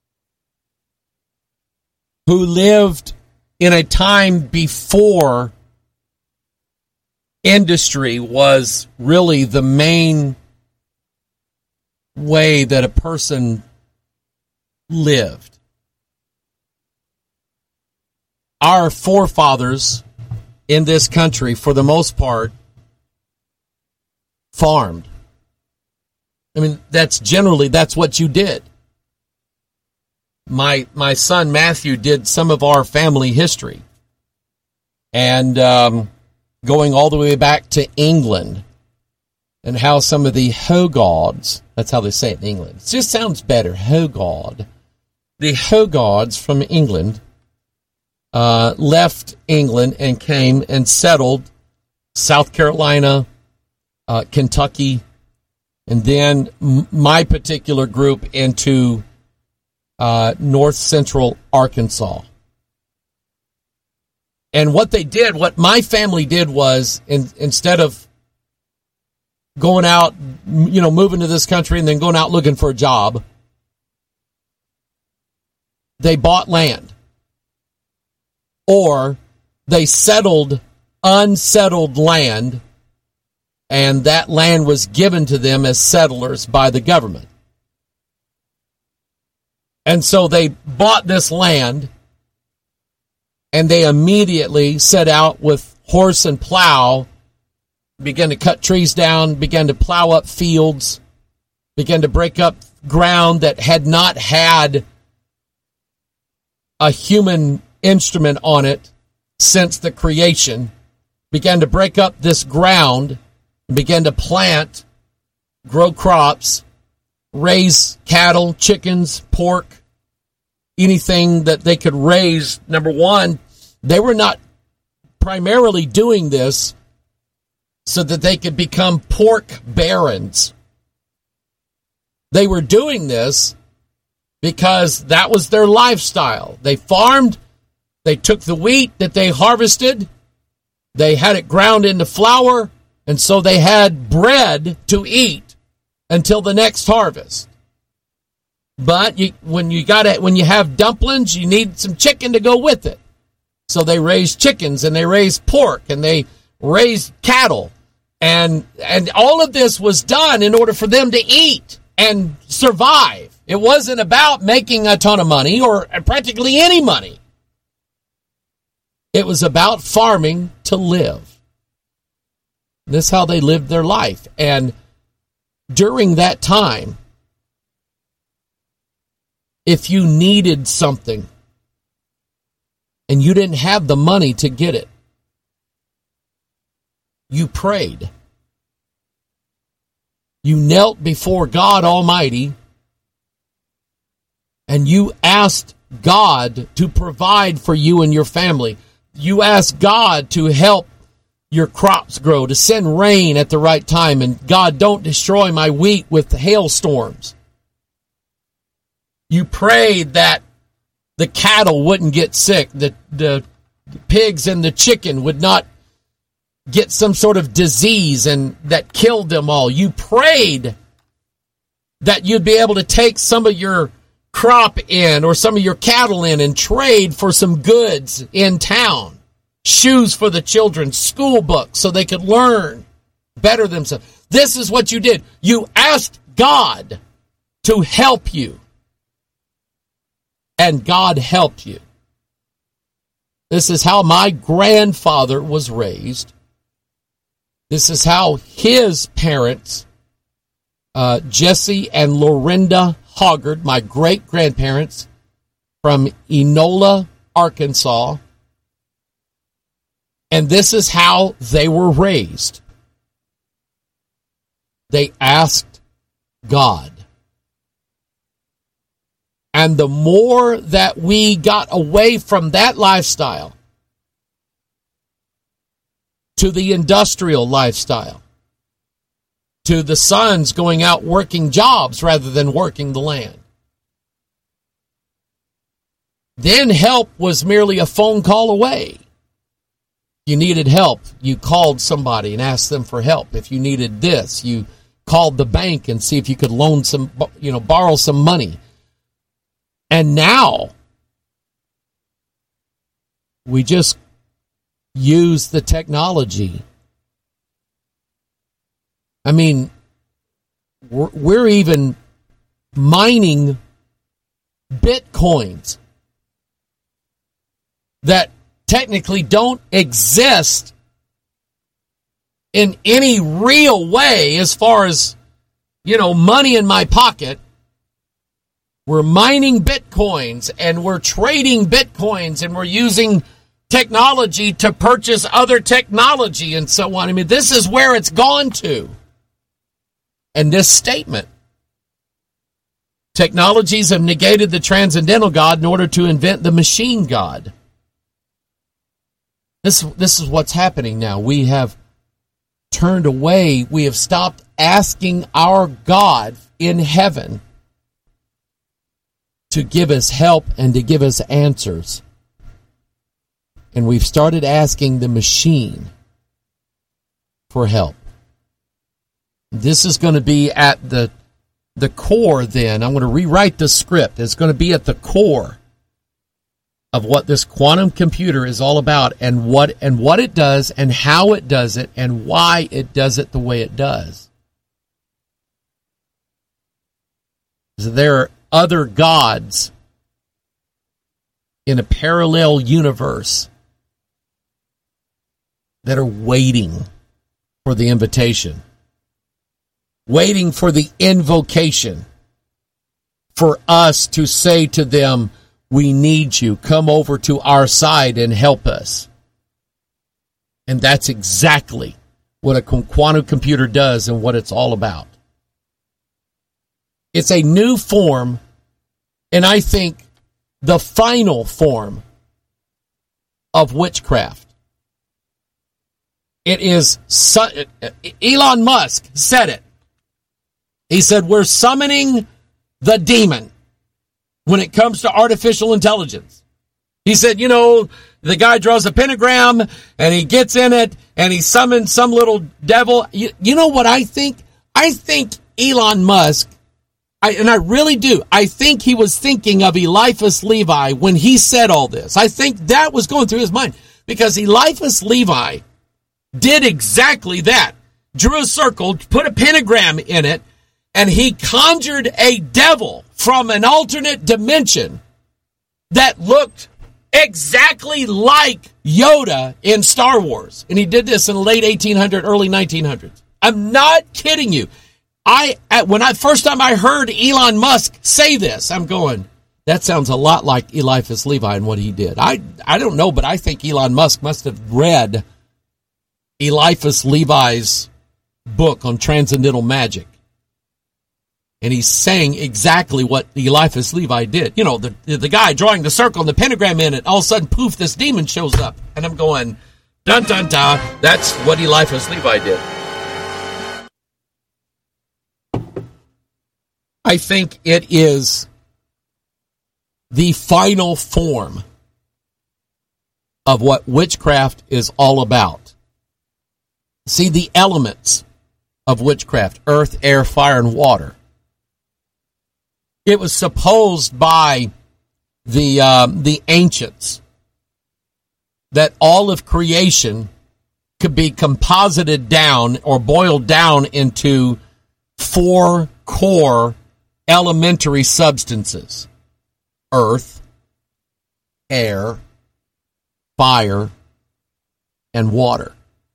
C: who lived in a time before industry was really the main way that a person lived. Our forefathers in this country, for the most part, farmed. I mean, that's generally, that's what you did. My my son Matthew did some of our family history. And um, going all the way back to England, and how some of the Hoggards, that's how they say it in England. It just sounds better, Hoggard. The Hoggards from England uh, left England and came and settled South Carolina, uh, Kentucky, and then m- my particular group into uh, north central Arkansas. And what they did, what my family did was, in, instead of going out, you know, moving to this country and then going out looking for a job, they bought land. Or they settled unsettled land, and that land was given to them as settlers by the government. And so they bought this land, and they immediately set out with horse and plow, began to cut trees down, began to plow up fields, began to break up ground that had not had a human instrument on it since the creation, began to break up this ground, and began to plant, grow crops, raise cattle, chickens, pork, anything that they could raise. Number one, they were not primarily doing this so that they could become pork barons. They were doing this because that was their lifestyle. They farmed, they took the wheat that they harvested, they had it ground into flour, and so they had bread to eat until the next harvest. But you, when you got it, when you have dumplings, you need some chicken to go with it. So they raised chickens, and they raised pork, and they raised cattle. And and all of this was done in order for them to eat and survive. It wasn't about making a ton of money or practically any money. It was about farming to live. That's how they lived their life. And during that time, if you needed something and you didn't have the money to get it, you prayed. You knelt before God Almighty and you asked God to provide for you and your family. You asked God to help your crops grow, to send rain at the right time, and God, don't destroy my wheat with hailstorms. You prayed that the cattle wouldn't get sick, that the pigs and the chicken would not get some sort of disease and that killed them all. You prayed that you'd be able to take some of your crop in or some of your cattle in and trade for some goods in town. Shoes for the children, school books so they could learn, better themselves. This is what you did. You asked God to help you. And God helped you. This is how my grandfather was raised. This is how his parents, uh, Jesse and Lorinda Hoggard, my great-grandparents from Enola, Arkansas, and this is how they were raised. They asked God. And the more that we got away from that lifestyle to the industrial lifestyle, to the sons going out working jobs rather than working the land, then help was merely a phone call away. You needed help, you called somebody and asked them for help. If you needed this, you called the bank and see if you could loan some, you know, borrow some money. And now, we just use the technology. I mean, we're, we're even mining bitcoins that technically don't exist in any real way as far as, you know, money in my pocket. We're mining bitcoins and we're trading bitcoins and we're using technology to purchase other technology and so on. I mean, this is where it's gone to. And this statement, technologies have negated the transcendental God in order to invent the machine God. This, this is what's happening now. We have turned away. We have stopped asking our God in heaven to give us help and to give us answers. And we've started asking the machine for help. This is going to be at the, the core then. I'm going to rewrite the script. It's going to be at the core of what this quantum computer is all about and what and what it does and how it does it and why it does it the way it does. So there are other gods in a parallel universe that are waiting for the invitation, waiting for the invocation, for us to say to them, we need you. Come over to our side and help us. And that's exactly what a quantum computer does and what it's all about. It's a new form, and I think the final form of witchcraft. It is, Elon Musk said it. He said, we're summoning the demon when it comes to artificial intelligence. He said, you know, the guy draws a pentagram and he gets in it and he summons some little devil. You, you know what I think? I think Elon Musk, I, and I really do, I think he was thinking of Eliphas Levi when he said all this. I think that was going through his mind because Eliphas Levi did exactly that. Drew a circle, put a pentagram in it, and he conjured a devil from an alternate dimension that looked exactly like Yoda in Star Wars. And he did this in the late eighteen hundreds, early nineteen hundreds. I'm not kidding you. I when I first time I heard Elon Musk say this, I'm going, that sounds a lot like Eliphas Levi and what he did. I I don't know, but I think Elon Musk must have read Eliphas Levi's book on transcendental magic. And he's saying exactly what Eliphas Levi did. You know, the the guy drawing the circle and the pentagram in it, all of a sudden, poof, this demon shows up. And I'm going, dun, dun, dun. That's what Eliphas Levi did. I think it is the final form of what witchcraft is all about. See, the elements of witchcraft, earth, air, fire, and water. It was supposed by the uh, the ancients that all of creation could be composited down or boiled down into four core elementary substances: earth, air, fire, and water.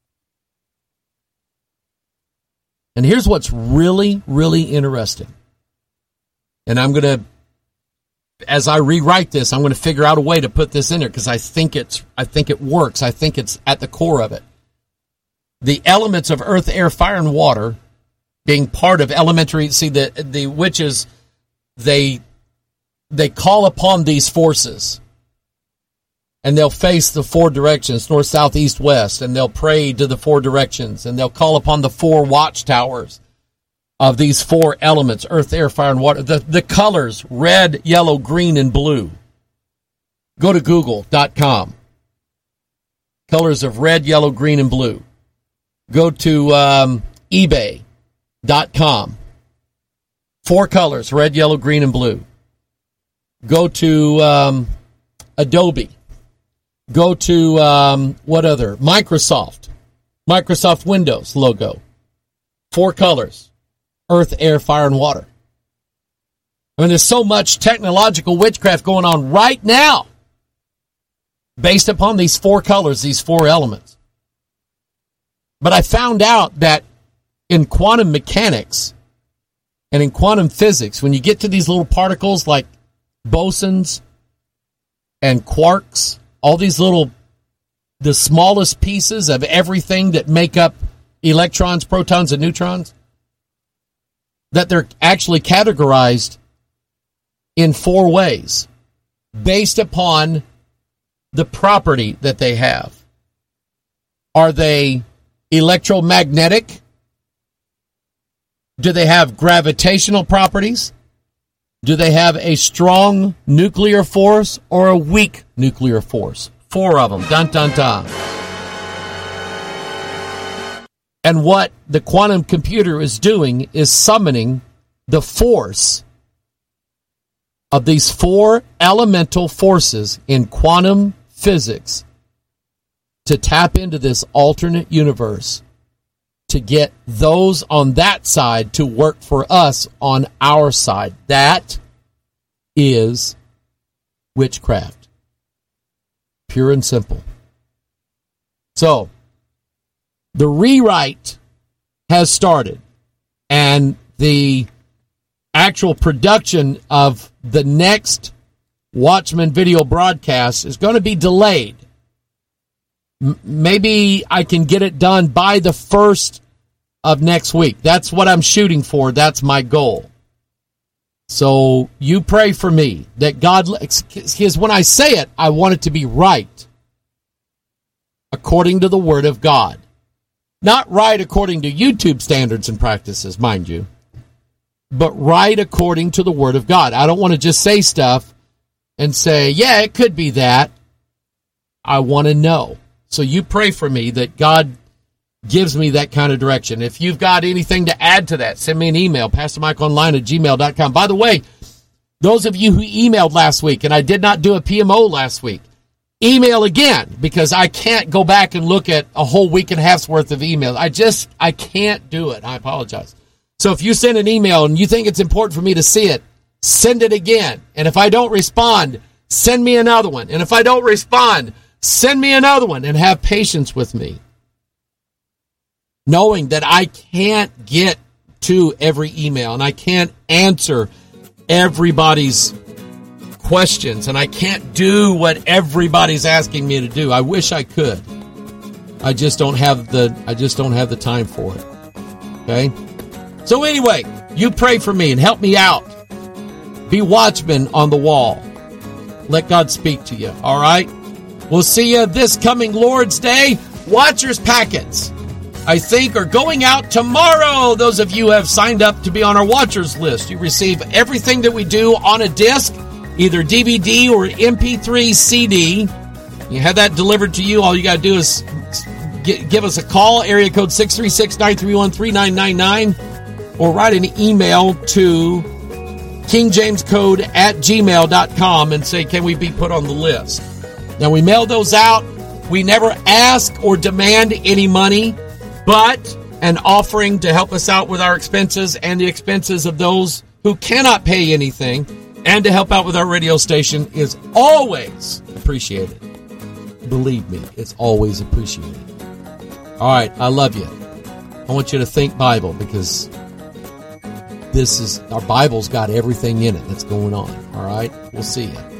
C: And here's what's really, really interesting. And I'm going to, as I rewrite this, I'm going to figure out a way to put this in there because I think it's, I think it works. I think it's at the core of it. The elements of earth, air, fire, and water being part of elementary. See, the the witches, they they call upon these forces, and they'll face the four directions, north, south, east, west, and they'll pray to the four directions, and they'll call upon the four watchtowers of these four elements: earth, air, fire, and water. The the colors red, yellow, green, and blue. Go to google dot com. Colors of red, yellow, green, and blue. Go to um, ebay dot com. Four colors, red, yellow, green, and blue. Go to um, Adobe. Go to, um, what other? Microsoft. Microsoft Windows logo. Four colors. Earth, air, fire, and water. I mean, there's so much technological witchcraft going on right now based upon these four colors, these four elements. But I found out that in quantum mechanics and in quantum physics, when you get to these little particles like bosons and quarks, all these little, the smallest pieces of everything that make up electrons, protons, and neutrons, that they're actually categorized in four ways based upon the property that they have. Are they electromagnetic? Do they have gravitational properties? Do they have a strong nuclear force or a weak nuclear force? Four of them. Dun, dun, dun. And what the quantum computer is doing is summoning the force of these four elemental forces in quantum physics to tap into this alternate universe, to get those on that side to work for us on our side. That is witchcraft. Pure and simple. So, the rewrite has started, and the actual production of the next Watchman video broadcast is going to be delayed. Maybe I can get it done by the first of next week. That's what I'm shooting for. That's my goal. So you pray for me that God, because when I say it, I want it to be right according to the Word of God. Not right according to YouTube standards and practices, mind you, but right according to the Word of God. I don't want to just say stuff and say, yeah, it could be that. I want to know. So you pray for me that God gives me that kind of direction. If you've got anything to add to that, send me an email, pastor mike online at gmail dot com. By the way, those of you who emailed last week, and I did not do a P M O last week, email again, because I can't go back and look at a whole week and a half's worth of emails. I just, I can't do it. I apologize. So if you send an email and you think it's important for me to see it, send it again. And if I don't respond, send me another one. And if I don't respond, send me another one, and have patience with me, knowing that I can't get to every email and I can't answer everybody's questions and I can't do what everybody's asking me to do. I wish I could. I just don't have the I just don't have the time for it. Okay? So anyway, you pray for me and help me out. Be watchmen on the wall. Let God speak to you. All right? We'll see you this coming Lord's Day. Watchers packets, I think, are going out tomorrow. Those of you who have signed up to be on our Watchers list, you receive everything that we do on a disc, either D V D or M P three C D. You have that delivered to you. All you got to do is give us a call, area code six three six, nine three one, three nine nine nine, or write an email to king james code at gmail dot com and say, can we be put on the list? Now, we mail those out. We never ask or demand any money, but an offering to help us out with our expenses and the expenses of those who cannot pay anything, and to help out with our radio station is always appreciated. Believe me, it's always appreciated. All right, I love you. I want you to think Bible, because this is, our Bible's got everything in it that's going on. All right, we'll see you.